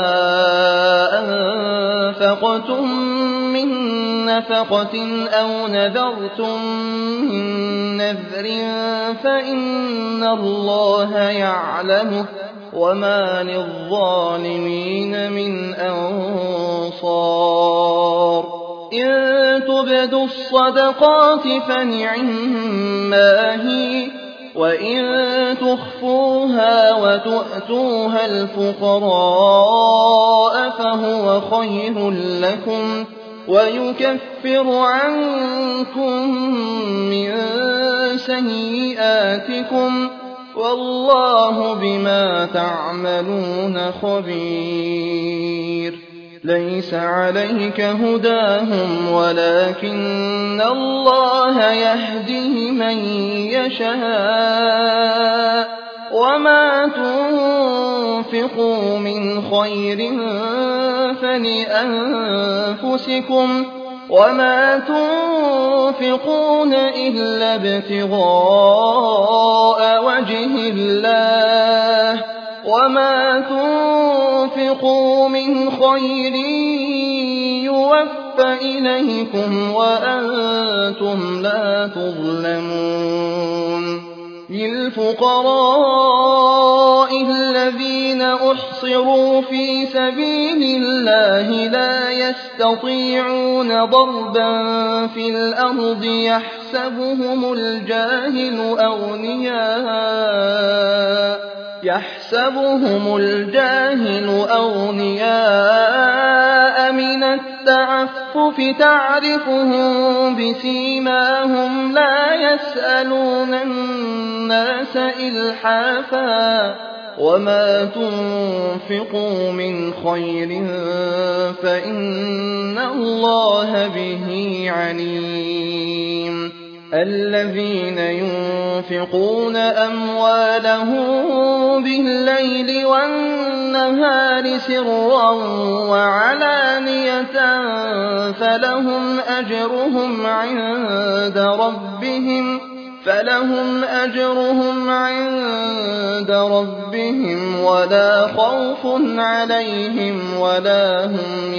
أنفقتم من نفقة أو نذرتم من نذر فإن الله يعلمه وما للظالمين من أنصار إن تبدوا الصدقات فنعما هي وإن تخفوها وتؤتوها الفقراء فهو خير لكم ويكفر عنكم من سيئاتكم والله بما تعملون خبير ليس عليك هداهم ولكن الله يهدي من يشاء وما تنفقوا من خير فلأنفسكم وما تنفقون إلا ابتغاء وجه الله وما تنفقوا من خير يوفى إليكم وأنتم لا تظلمون للفقراء الذين أحصروا في سبيل الله لا يستطيعون ضربا في الأرض يحسبهم الجاهل أغنياء من التعفف تعرفهم بسيماهم لا يسألون الناس إلحافا وما تنفقوا من خير فإن الله به عليم الذين ينفقون أموالهم بالليل والنهار سرا وعلانية فلهم أجرهم عند ربهم ولا خوف عليهم ولا هم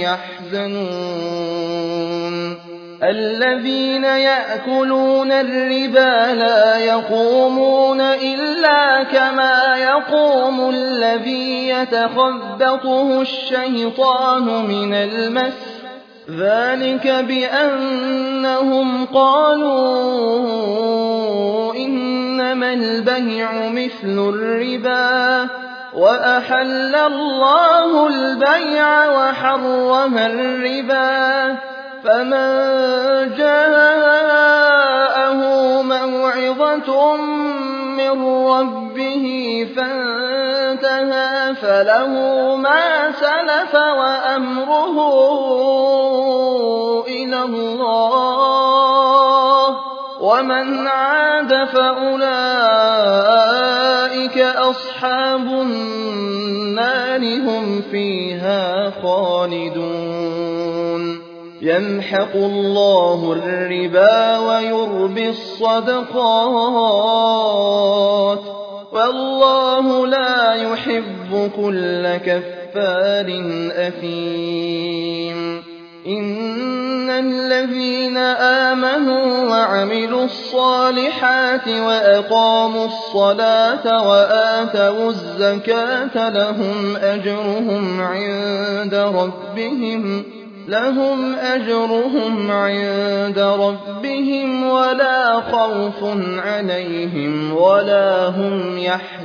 يحزنون الذين يأكلون الربا لا يقومون إلا كما يقوم الذي يتخبطه الشيطان من المس ذلك بأنهم قالوا إنما البيع مثل الربا وأحل الله البيع وحرم الربا فمن جاءه موعظة من ربه فانتهى فله ما سلف وأمره إلى الله ومن عاد فأولئك أصحاب النار هم فيها خالدون يمحق الله الربا ويربي الصدقات والله لا يحب كل كفار أثيم إن الذين آمنوا وعملوا الصالحات وأقاموا الصلاة وآتوا الزكاة لهم أجرهم عند ربهم ولا خوف عليهم ولا هم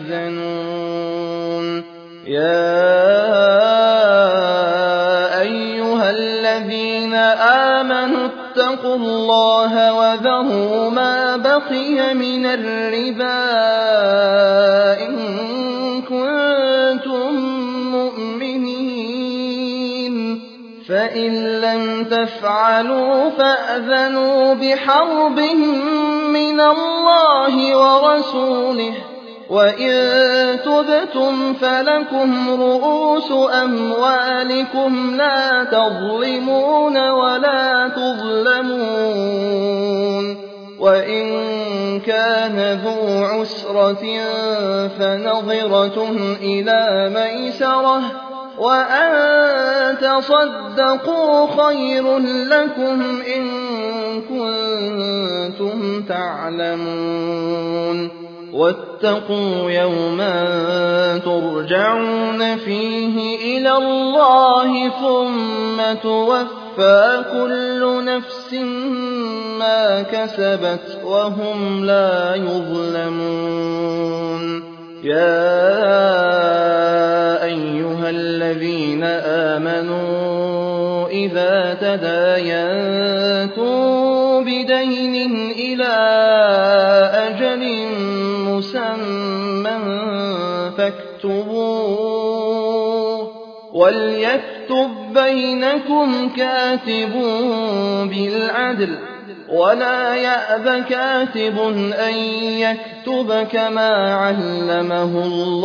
يحزنون يا أيها الذين آمنوا اتقوا الله وذروا ما بقي من الربا إن فإن لم تفعلوا فأذنوا بحرب من الله ورسوله وإن تبتم فلكم رؤوس أموالكم لا تظلمون ولا تظلمون وإن كان ذو عسرة فنظرة إلى ميسرة وأن تصدقوا خير لكم إن كنتم تعلمون واتقوا يوما ترجعون فيه إلى الله ثم توفى كل نفس ما كسبت وهم لا يظلمون يا أيها الذين آمنوا إذا تداينتم بدين إلى أجل مسمى فاكتبوه وليكتب بينكم كاتب بالعدل ولا يأب كاتب أن يكتب كما علمه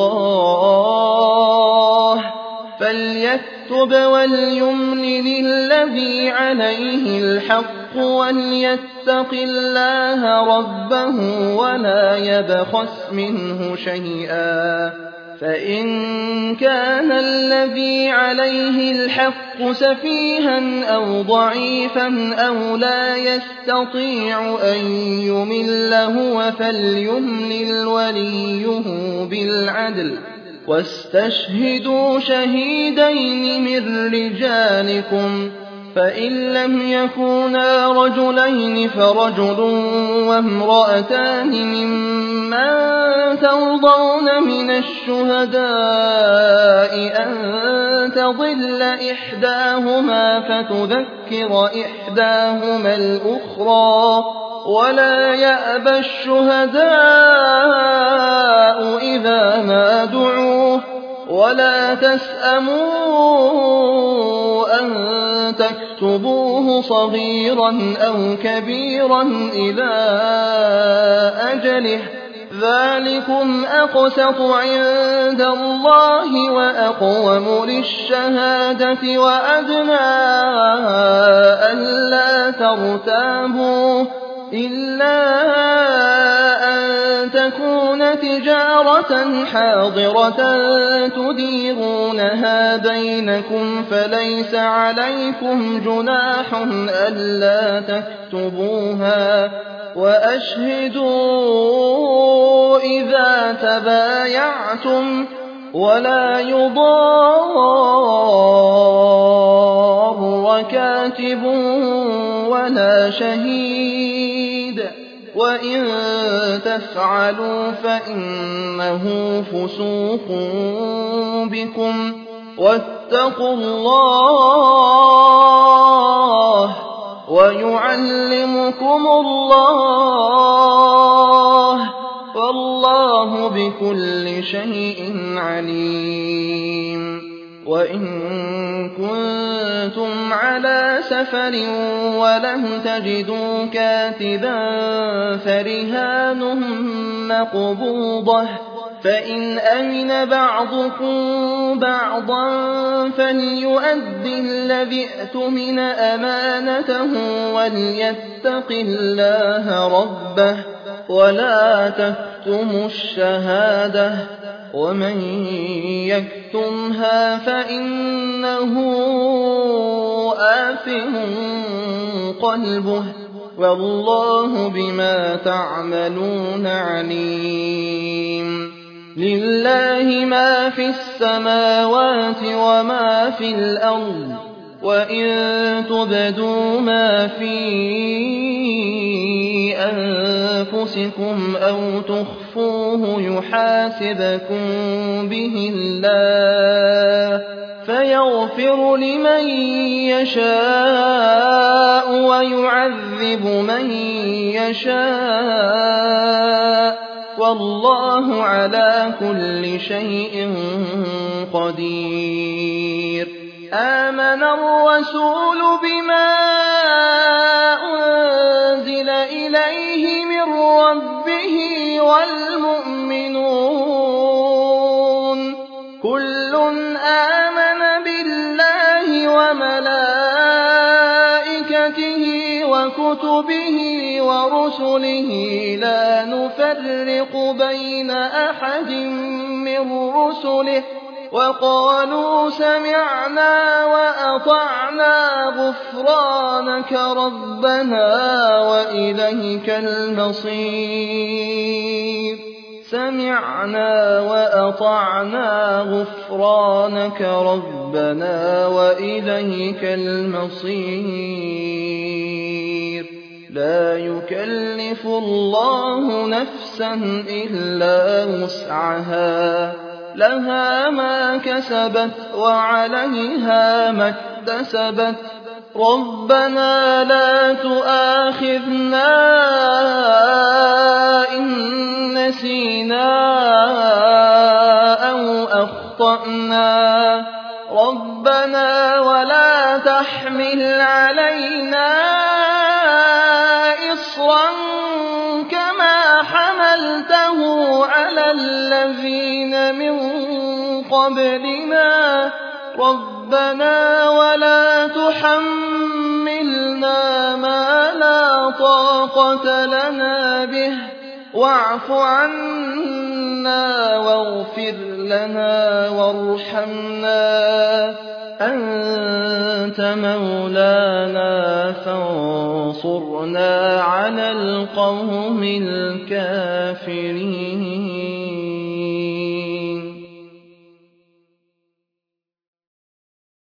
الله فليكتب وليملل الذي عليه الحق وليتق الله ربه ولا يبخس منه شيئا فإن كان الذي عليه الحق سفيها أو ضعيفا أو لا يستطيع أن يمل هو فليملل وليه بالعدل واستشهدوا شهيدين من رجالكم فإن لم يكونا رجلين فرجل وامرأتان ممن ترضون من الشهداء أن تضل إحداهما فتذكر إحداهما الأخرى ولا يأبى الشهداء إذا ما دعوا ولا تسأموا أن تكتبوه صغيرا أو كبيرا إلى أجله ذلكم أقسط عند الله وأقوم للشهادة وأدنى ألا ترتابوا إلا أن تكون تجارة حاضرة تديرونها بينكم فليس عليكم جناح ألا تكتبوها وأشهدوا إذا تبايعتم ولا يضار كاتب ولا شهيد وإن تفعلوا فإنه فسوق بكم واتقوا الله ويعلمكم الله والله بكل شيء عليم وإن كنتم على سفر ولم تجدوا كاتبا فرهان مقبوضة فإن أمن بعضكم بعضا فليؤد الذي اؤتمن أمانته وليتق الله ربه ولا تكتموا الشهادة ومن يكتمها فإنه آثم قلبه والله بما تعملون عليم لله ما في السماوات وما في الأرض وإن تبدوا ما في أنفسكم أو تخفوه يحاسبكم به الله فيغفر لمن يشاء ويعذب من يشاء والله على كل شيء قدير آمن الرسول بما أنزل إليه من ربه والمؤمنون كل آمن بالله وملائكته وكتبه ورسله لا نفرق بين أحد من رسله وقالوا سمعنا وأطعنا غفرانك ربنا وإليك المصير سمعنا وأطعنا غفرانك ربنا وإليك المصير لا يكلف الله نفسا إلا وسعها لها ما كسبت وعليها ما اكتسبت ربنا لا تؤاخذنا إن نسينا أو أخطأنا ربنا ولا تحمل علينا إصرا كما حملته على الذين من قبلنا ربنا ولا تحملنا ما لا طاقة لنا به واعف عنا واغفر لنا وارحمنا أنت مولانا فانصرنا على القوم الكافرين